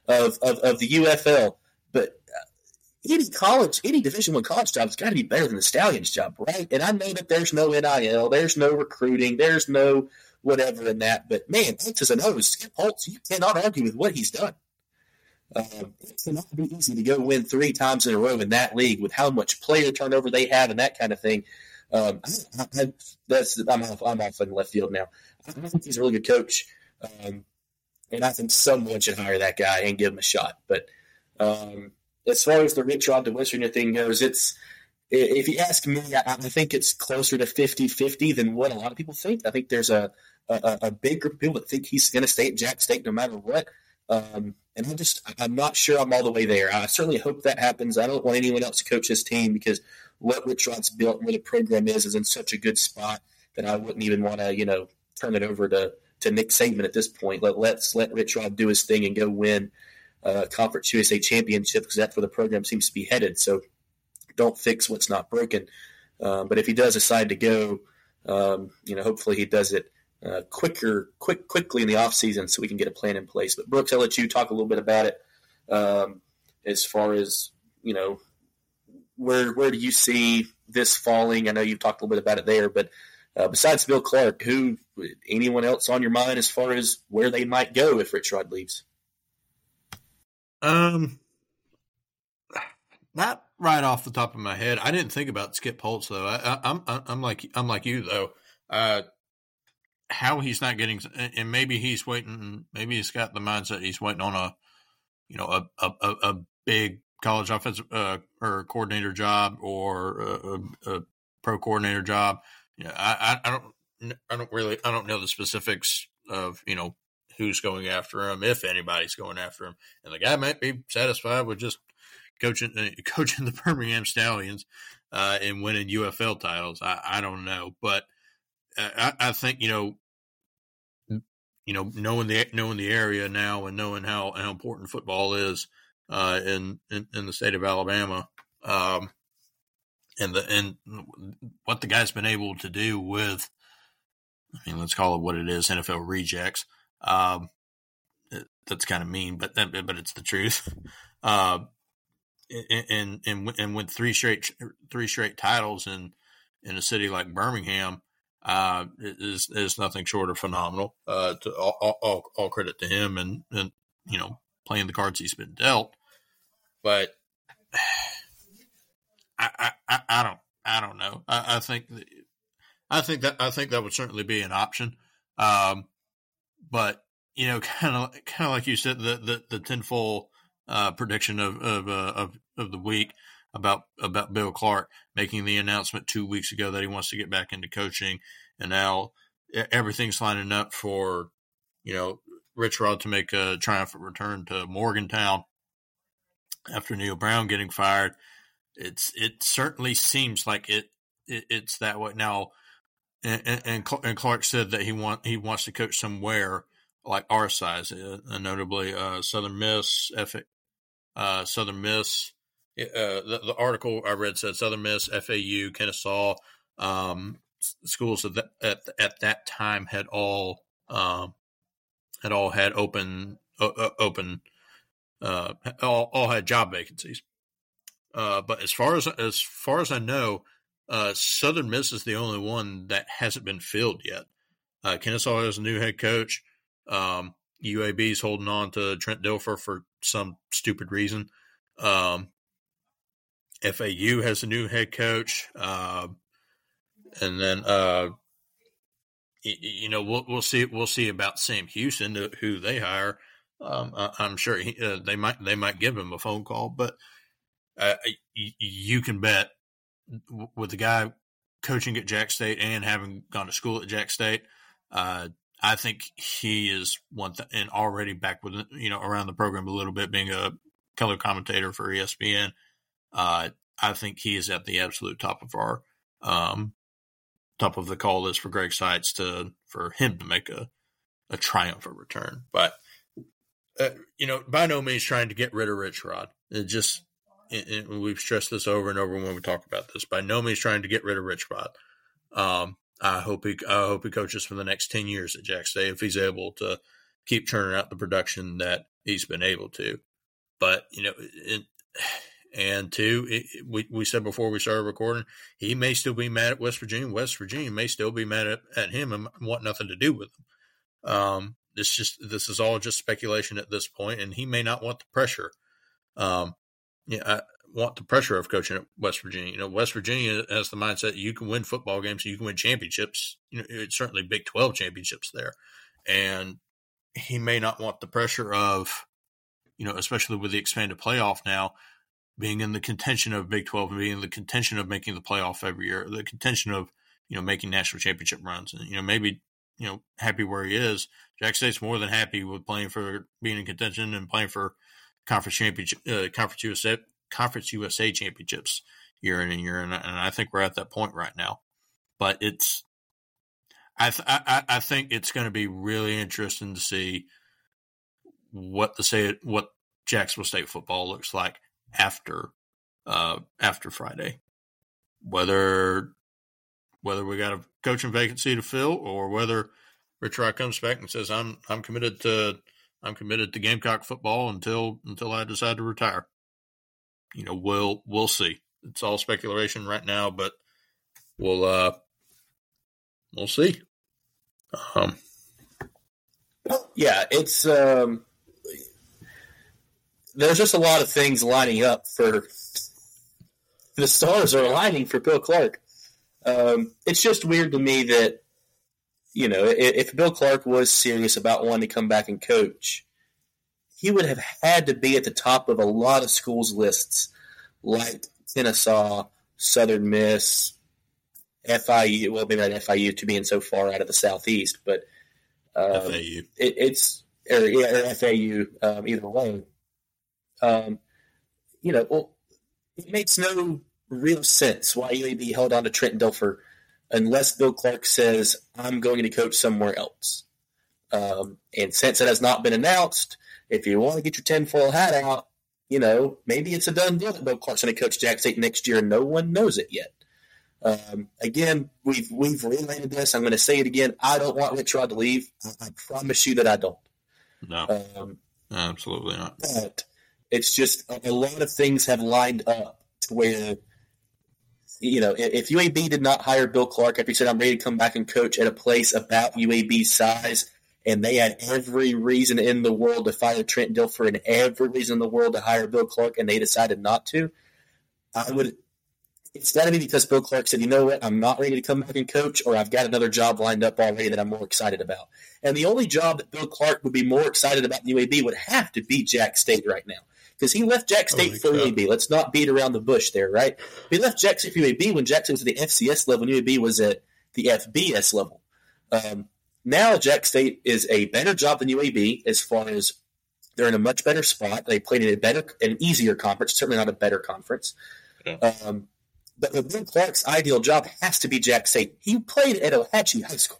of, of, of the U F L. But any college, any Division One college job has got to be better than the Stallions job, right? And I know that there's no N I L, there's no recruiting, there's no whatever in that. But man, X's and O's, Skip Holtz, you cannot argue with what he's done. Um, it cannot be easy to go win three times in a row in that league with how much player turnover they have and that kind of thing. Um, I, I, that's I'm off, I'm off in left field now. I think he's a really good coach, um, and I think someone should hire that guy and give him a shot. But um, as far as the Rich Rod to West Virginia thing goes, it's if you ask me, I, I think it's closer to fifty-fifty than what a lot of people think. I think there's a a, a big group of people that think he's going to stay at Jack State no matter what. Um, and I just, I'm not sure I'm all the way there. I certainly hope that happens. I don't want anyone else to coach this team because what Rich Rod's built and what the program is is in such a good spot that I wouldn't even want to, you know, turn it over to, to Nick Saban at this point. Let, let's let Rich Rod do his thing and go win uh, Conference U S A championship because that's where the program seems to be headed. So don't fix what's not broken. Um, but if he does decide to go, um, you know, hopefully he does it Uh, quicker, quick, quickly in the off season, so we can get a plan in place. But Brooks, I'll let you talk a little bit about it. Um, as far as you know, where where do you see this falling? I know you've talked a little bit about it there, but uh, besides Bill Clark, who anyone else on your mind as far as where they might go if Rich Rod leaves? Um, not right off the top of my head. I didn't think about Skip Holtz though. I, I, I'm I'm like I'm like you though. Uh, How he's not getting, and maybe he's waiting. Maybe he's got the mindset he's waiting on a, you know, a a, a big college offensive uh, or coordinator job or a, a pro coordinator job. You know, I, I don't I don't really I don't know the specifics of you know who's going after him, if anybody's going after him, and the guy might be satisfied with just coaching uh, coaching the Birmingham Stallions uh, and winning U F L titles. I, I don't know, but I, I think you know. You know, knowing the knowing the area now and knowing how, how important football is uh, in, in in the state of Alabama, um, and the and what the guy's been able to do with, I mean, let's call it what it is, N F L rejects. Um, it, that's kind of mean, but but it's the truth. Uh, and and and with three straight three straight titles in in a city like Birmingham. Uh, is is nothing short of phenomenal. Uh, to all, all, all credit to him and, and you know playing the cards he's been dealt. But I I, I don't I don't know. I, I think I think that I think that would certainly be an option. Um, but you know, kind of kind of like you said, the the, the tenfold uh, prediction of of, uh, of of the week about about Bill Clark making the announcement two weeks ago that he wants to get back into coaching, and now everything's lining up for, you know, Rich Rod to make a triumphant return to Morgantown after Neil Brown getting fired. It's it certainly seems like it, it it's that way now. And, and and Clark said that he want he wants to coach somewhere like our size, uh, notably uh, Southern Miss, F- uh, Southern Miss. Uh, the, the article I read said Southern Miss, F A U, Kennesaw, um, schools that at at that time had all um, had all had open uh, open uh, all all had job vacancies. Uh, but as far as as far as I know, uh, Southern Miss is the only one that hasn't been filled yet. Uh, Kennesaw has a new head coach. Um, U A B is holding on to Trent Dilfer for some stupid reason. Um, F A U has a new head coach, uh, and then uh, you, you know we'll we'll see we'll see about Sam Houston, who they hire. Um, I, I'm sure he, uh, they might they might give him a phone call, but uh, you, you can bet with the guy coaching at Jack State and having gone to school at Jack State, uh, I think he is one th- and already back with you know around the program a little bit, being a color commentator for E S P N. Uh, I think he is at the absolute top of our um, top of the call list for Greg Seitz to for him to make a, a triumphant return. But uh, you know, by no means trying to get rid of Rich Rod. It just it, it, we've stressed this over and over when we talk about this. By no means trying to get rid of Rich Rod. Um, I hope he I hope he coaches for the next ten years at Jack State if he's able to keep churning out the production that he's been able to. But, you know, it, and two, it, we, we said before we started recording, he may still be mad at West Virginia. West Virginia may still be mad at, at him and want nothing to do with him. Um, this just this is all just speculation at this point, and he may not want the pressure. Um, yeah, I want the pressure of coaching at West Virginia. You know, West Virginia has the mindset you can win football games, you can win championships. You know, it's certainly Big twelve championships there, and he may not want the pressure of, you know, especially with the expanded playoff now, being in the contention of Big twelve and being in the contention of making the playoff every year, the contention of, you know, making national championship runs. And, you know, maybe, you know, happy where he is. Jack State's more than happy with playing for, being in contention and playing for conference championship, uh, conference U S A, conference U S A championships year in and year in. And I think we're at that point right now. But it's, I, th- I, I think it's going to be really interesting to see what the say, what Jacksonville State football looks like after uh, after Friday, whether whether we got a coaching vacancy to fill or whether Rich Rod comes back and says I'm I'm committed to I'm committed to Gamecock football until until I decide to retire. You know, we'll we'll see. It's all speculation right now, but we'll uh we'll see. Um, yeah, it's um. There's just a lot of things lining up for the stars are aligning for Bill Clark. Um, it's just weird to me that, you know, if, if Bill Clark was serious about wanting to come back and coach, he would have had to be at the top of a lot of schools' lists, like Kennesaw, Southern Miss, F I U. Well, maybe not F I U to being so far out of the southeast, but um, F A U. It, it's or, yeah, or F A U. Um, either way. Um, you know, well, it makes no real sense why U A B held on to Trent Dilfer unless Bill Clark says, I'm going to coach somewhere else. Um, and since it has not been announced, if you want to get your tinfoil hat out, you know, maybe it's a done deal that Bill Clark's going to coach Jack State next year and no one knows it yet. Um, again, we've we've related this. I'm going to say it again. I don't want Rich Rod to leave. I, I promise you that I don't. No, um, absolutely not. But it's just a lot of things have lined up to where, you know, if U A B did not hire Bill Clark after he said, I'm ready to come back and coach at a place about U A B's size, and they had every reason in the world to fire Trent Dilfer and every reason in the world to hire Bill Clark, and they decided not to, I would – it's got to be because Bill Clark said, you know what, I'm not ready to come back and coach, or I've got another job lined up already that I'm more excited about. And the only job that Bill Clark would be more excited about than U A B would have to be Jack State right now. Because he left Jack State for U A B. Let's not beat around the bush there, right? He left Jack State for U A B when Jack State was at the F C S level and U A B was at the F B S level. Um, now Jack State is a better job than U A B as far as they're in a much better spot. They played in a better, an easier conference, certainly not a better conference. Yeah. Um, but Bill Clark's ideal job has to be Jack State. He played at Ohatchee High School.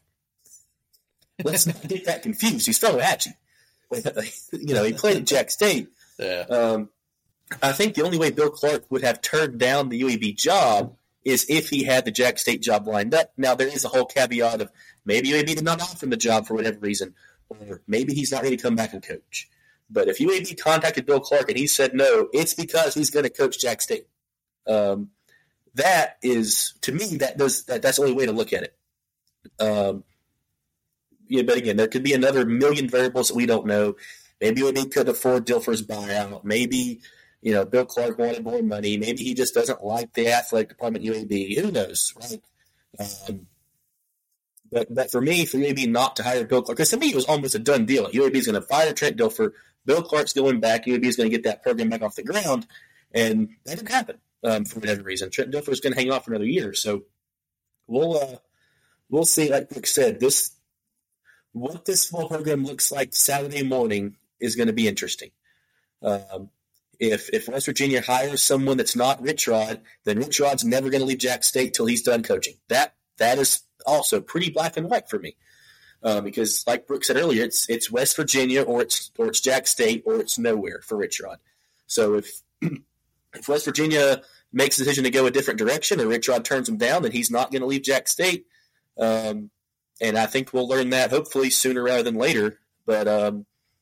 Let's not get that confused. He's from Ohatchee. You know, he played at Jack State. Yeah. Um, I think the only way Bill Clark would have turned down the U A B job is if he had the Jack State job lined up. Now, there is a whole caveat of maybe U A B did not offer him the job for whatever reason, or maybe he's not ready to come back and coach. But if U A B contacted Bill Clark and he said no, it's because he's going to coach Jack State. Um, that is, to me, that does that, that's the only way to look at it. Um, yeah, but again, there could be another million variables that we don't know. Maybe U A B could afford Dilfer's buyout. Maybe, you know, Bill Clark wanted more money. Maybe he just doesn't like the athletic department at U A B. Who knows, right? Um, but but for me, for U A B not to hire Bill Clark, because to me it was almost a done deal. U A B is going to fire Trent Dilfer. Bill Clark's going back. U A B is going to get that program back off the ground, and that didn't happen um, for whatever reason. Trent Dilfer is going to hang on for another year, so we'll uh, we'll see. Like Rick said, this what this fall program looks like Saturday morning is going to be interesting. Um, if if West Virginia hires someone that's not Rich Rod, then Rich Rod's never going to leave Jack State till he's done coaching. That that is also pretty black and white for me, uh, because like Brooke said earlier, it's it's West Virginia or it's or it's Jack State or it's nowhere for Rich Rod. So if if West Virginia makes a decision to go a different direction and Rich Rod turns him down, then he's not going to leave Jack State. Um, and I think we'll learn that hopefully sooner rather than later. But um,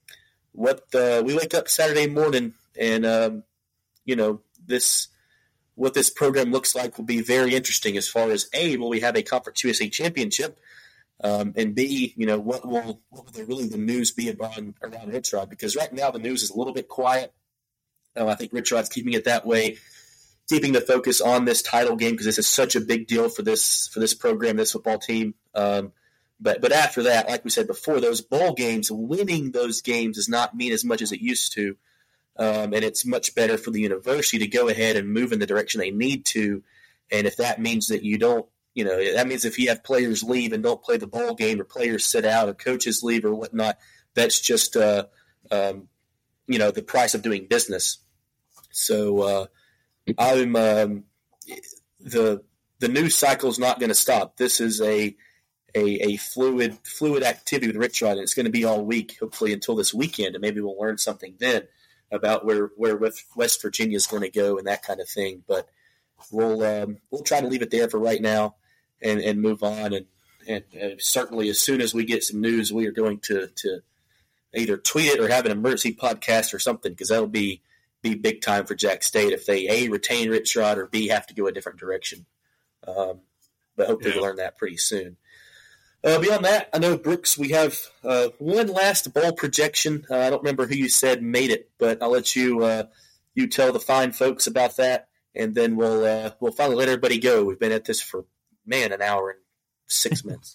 what the, we wake up Saturday morning and, um, you know, this what this program looks like will be very interesting as far as, A, will we have a Conference U S A championship, um, and B, you know, what will what will the, really the news be around, around Rich Rod? Because right now the news is a little bit quiet. Um, I think Rich Rod's keeping it that way, keeping the focus on this title game because this is such a big deal for this for this program, this football team. Um, but but after that, like we said before, those bowl games, winning those games does not mean as much as it used to. Um, and it's much better for the university to go ahead and move in the direction they need to. And if that means that you don't, you know, that means if you have players leave and don't play the bowl game or players sit out or coaches leave or whatnot, that's just, uh, um, you know, the price of doing business. So uh, I'm um, the the news cycle is not going to stop. This is a a, a fluid fluid activity with Rich Rod, and it's going to be all week, hopefully until this weekend, and maybe we'll learn something then about where, where West Virginia is going to go and that kind of thing. But we'll um, we'll try to leave it there for right now and, and move on. And, and, and certainly as soon as we get some news, we are going to, to either tweet it or have an emergency podcast or something, because that'll be, be big time for Jack State if they, A, retain Rich Rod, or B, have to go a different direction. Um, but hopefully yeah. we'll learn that pretty soon. Uh, beyond that, I know, Brooks, we have uh, one last bowl projection. Uh, I don't remember who you said made it, but I'll let you uh, you tell the fine folks about that, and then we'll uh, we'll finally let everybody go. We've been at this for, man, an hour and six minutes.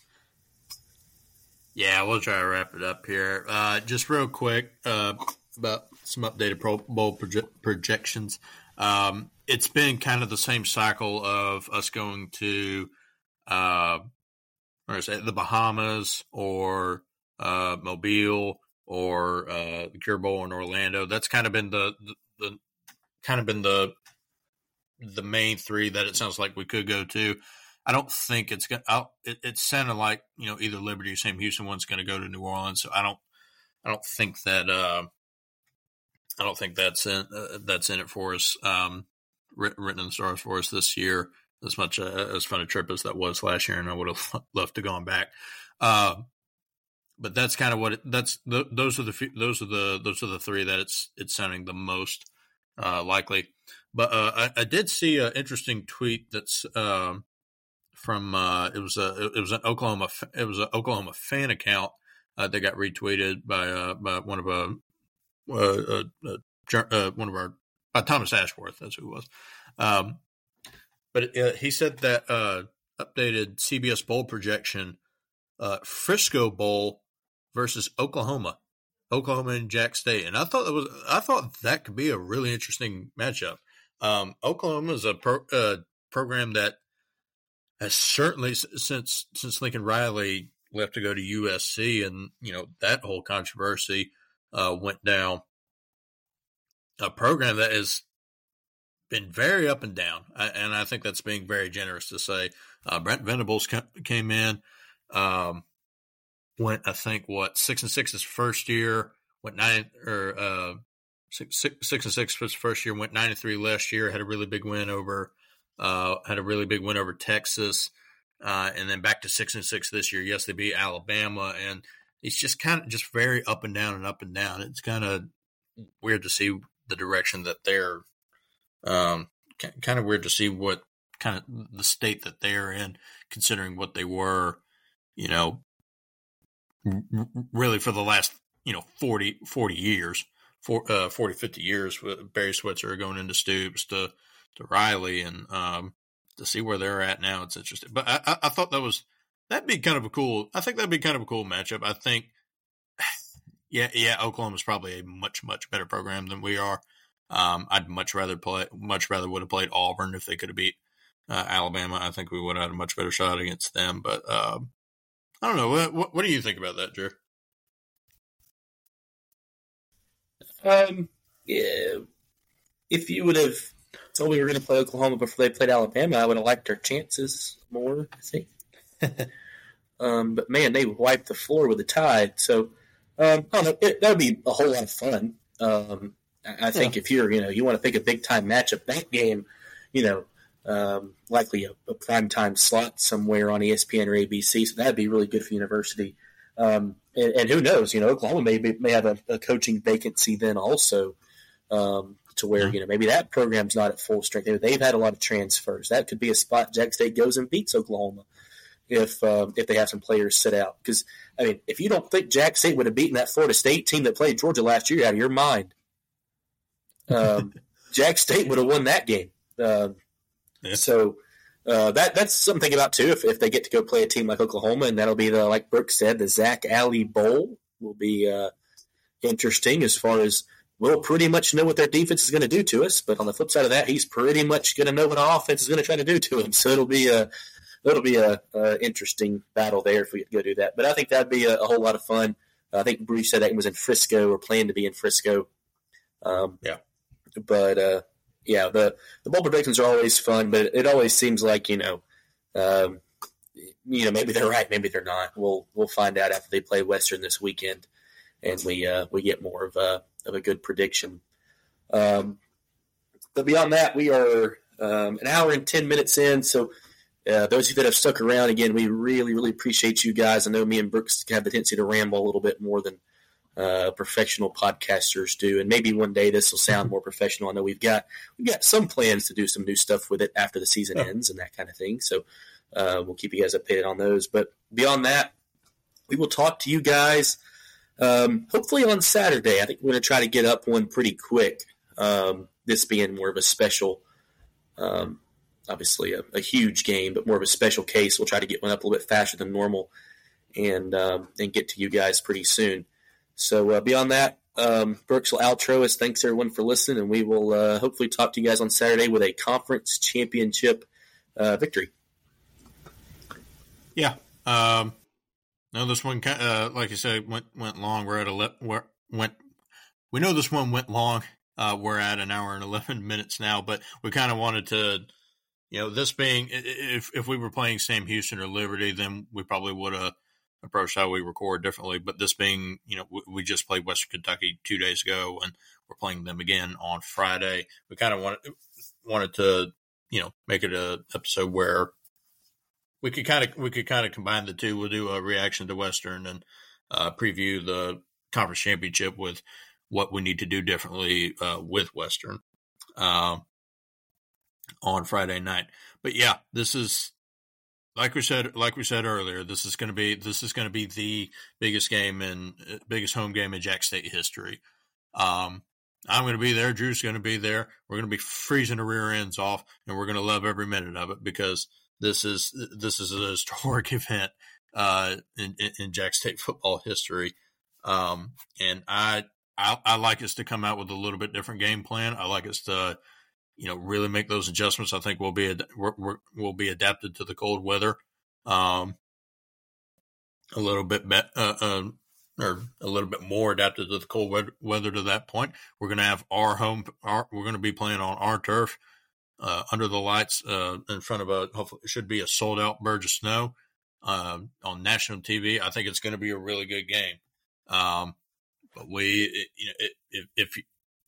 Yeah, we'll try to wrap it up here. Uh, just real quick uh, about some updated Pro Bowl proje- projections. Um, it's been kind of the same cycle of us going to uh, – or say the Bahamas or uh, Mobile or uh, the Cure Bowl in Orlando. That's kind of been the, the, the kind of been the the main three that it sounds like we could go to. I don't think it's going. It, it sounded like, you know, either Liberty or Sam Houston one's going to go to New Orleans. So I don't I don't think that uh, I don't think that's in uh, that's in it for us. Um, written in the stars for us this year. As much uh, as fun a trip as that was last year, and I would have loved to go on back. Uh, but that's kind of what it, that's the, those are the those are the those are the three that it's it's sounding the most uh, likely. But uh, I, I did see an interesting tweet that's uh, from uh, it was a it was an Oklahoma it was an Oklahoma fan account uh, that got retweeted by uh, by one of a uh, uh, uh, one of our by Thomas Ashworth. That's who it was. Um, But uh, he said that uh, updated C B S Bowl projection, uh, Frisco Bowl versus Oklahoma, Oklahoma and Jack State, and I thought that was I thought that could be a really interesting matchup. Um, Oklahoma is a pro, uh, program that has certainly since since Lincoln Riley left to go to U S C, and you know that whole controversy uh, went down. A program that is been very up and down, and I think that's being very generous to say. Uh, Brent Venables came in, um, went I think what six and six his first year, went nine or uh, six, six, six and six his first year, went nine and three last year. Had a really big win over, uh, had a really big win over Texas, uh, and then back to six and six this year. Yes, they beat Alabama, and it's just kind of just very up and down and up and down. It's kind of weird to see the direction that they're. Um, kind of weird to see what kind of the state that they're in, considering what they were, you know, r- really for the last, you know, forty, forty years, for, uh, forty, fifty years with Barry Switzer going into Stoops to, to Riley, and, um, to see where they're at now, it's interesting. But I, I, I thought that was, that'd be kind of a cool, I think that'd be kind of a cool matchup. I think, yeah, yeah, Oklahoma's probably a much, much better program than we are. Um, I'd much rather play, much rather would have played Auburn if they could have beat uh, Alabama. I think we would have had a much better shot against them. But uh, I don't know. What, what, what do you think about that, Drew? Um, yeah, if you would have told me we were going to play Oklahoma before they played Alabama, I would have liked our chances more, I think. um, but man, they wiped the floor with a Tide. So um, I don't know. It, that would be a whole lot of fun. Um, I think yeah. if you're, you know, you want to pick a big time matchup, that game, you know, um, likely a, a prime time slot somewhere on E S P N or A B C. So that'd be really good for the university. Um, and, and who knows? You know, Oklahoma may be, may have a, a coaching vacancy then also, um, to where, you know, maybe that program's not at full strength. They've had a lot of transfers. That could be a spot Jack State goes and beats Oklahoma if um, if they have some players sit out. Because, I mean, if you don't think Jack State would have beaten that Florida State team that played Georgia last year, you're out of your mind. Um, Jack State would have won that game. Um, yeah. So uh, that that's something to think about, too, if, if they get to go play a team like Oklahoma. And that'll be, the like Brooks said, the Zach Alley Bowl will be uh, interesting as far as we'll pretty much know what their defense is going to do to us. But on the flip side of that, he's pretty much going to know what our offense is going to try to do to him. So it'll be a It'll be a, a interesting battle there if we get to go do that. But I think that'd be a, a whole lot of fun. I think Bruce said that was in Frisco or planned to be in Frisco. Um, yeah. But, uh, yeah, the, the bowl predictions are always fun, but it always seems like, you know, um, you know, maybe they're right, maybe they're not. We'll we'll find out after they play Western this weekend, and we uh, we get more of a of a good prediction. Um, but beyond that, we are um, an hour and ten minutes in, so. Uh, those of you that have stuck around, again, we really, really appreciate you guys. I know me and Brooks have the tendency to ramble a little bit more than uh, professional podcasters do, and maybe one day this will sound more professional. I know we've got we've got some plans to do some new stuff with it after the season yeah. ends and that kind of thing. So uh, we'll keep you guys updated on those. But beyond that, we will talk to you guys um, hopefully on Saturday. I think we're going to try to get up one pretty quick. Um, this being more of a special. Um, Obviously, a, a huge game, but more of a special case. We'll try to get one up a little bit faster than normal, and um, and get to you guys pretty soon. So uh, beyond that, um, Brooks will outro us. Thanks everyone for listening, and we will uh, hopefully talk to you guys on Saturday with a conference championship uh, victory. Yeah. Um, no, this one, uh, like you said, went went long. We're at a we're, went. We know this one went long. Uh, we're at an hour and eleven minutes now, but we kind of wanted to. You know, this being, if if we were playing Sam Houston or Liberty, then we probably would have approached how we record differently. But this being, you know, we just played Western Kentucky two days ago, and we're playing them again on Friday. We kind of wanted wanted to, you know, make it a episode where we could kind of we could kind of combine the two. We'll do a reaction to Western and uh, preview the conference championship with what we need to do differently uh, with Western. Um, on Friday night. But yeah, this is like we said like we said earlier, this is going to be this is going to be the biggest game and biggest home game in Jack State history. Um, I'm going to be there, Drew's going to be there. We're going to be freezing the rear ends off, and we're going to love every minute of it because this is this is a historic event uh, in, in Jack State football history. Um, and I, I I like us to come out with a little bit different game plan. I like us to you know, really make those adjustments. I think we'll be we're, we're, we'll be adapted to the cold weather, um, a little bit be, uh, uh, or a little bit more adapted to the cold weather, weather to that point. We're going to have our home. Our, we're going to be playing on our turf, uh, under the lights, uh, in front of a hopefully it should be a sold out Burgess Snow, um, on national T V. I think it's going to be a really good game. Um, but we, it, you know, if if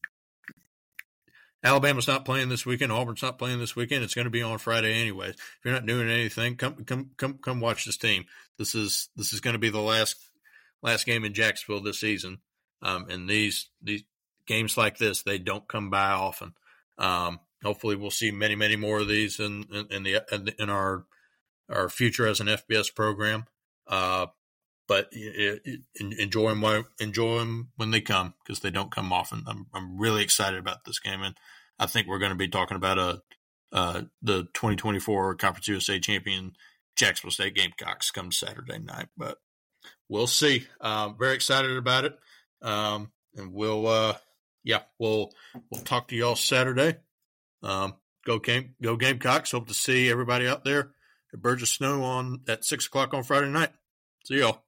Alabama's not playing this weekend, Auburn's not playing this weekend, it's going to be on Friday anyways. If you're not doing anything, come come come come watch this team. This is this is going to be the last last game in Jacksonville this season. Um, and these these games like this, they don't come by often. Um, hopefully, we'll see many many more of these in in, in the in our our future as an F B S program. Uh, but it, it, enjoy them while, enjoy them when they come because they don't come often. I'm I'm really excited about this game, and I think we're going to be talking about a uh, the twenty twenty-four Conference U S A champion Jacksonville State Gamecocks come Saturday night. But we'll see. Um, very excited about it, um, and we'll uh, yeah we'll we'll talk to y'all Saturday. Um, go game go Gamecocks! Hope to see everybody out there at Burgess Snow on at six o'clock on Friday night. See y'all.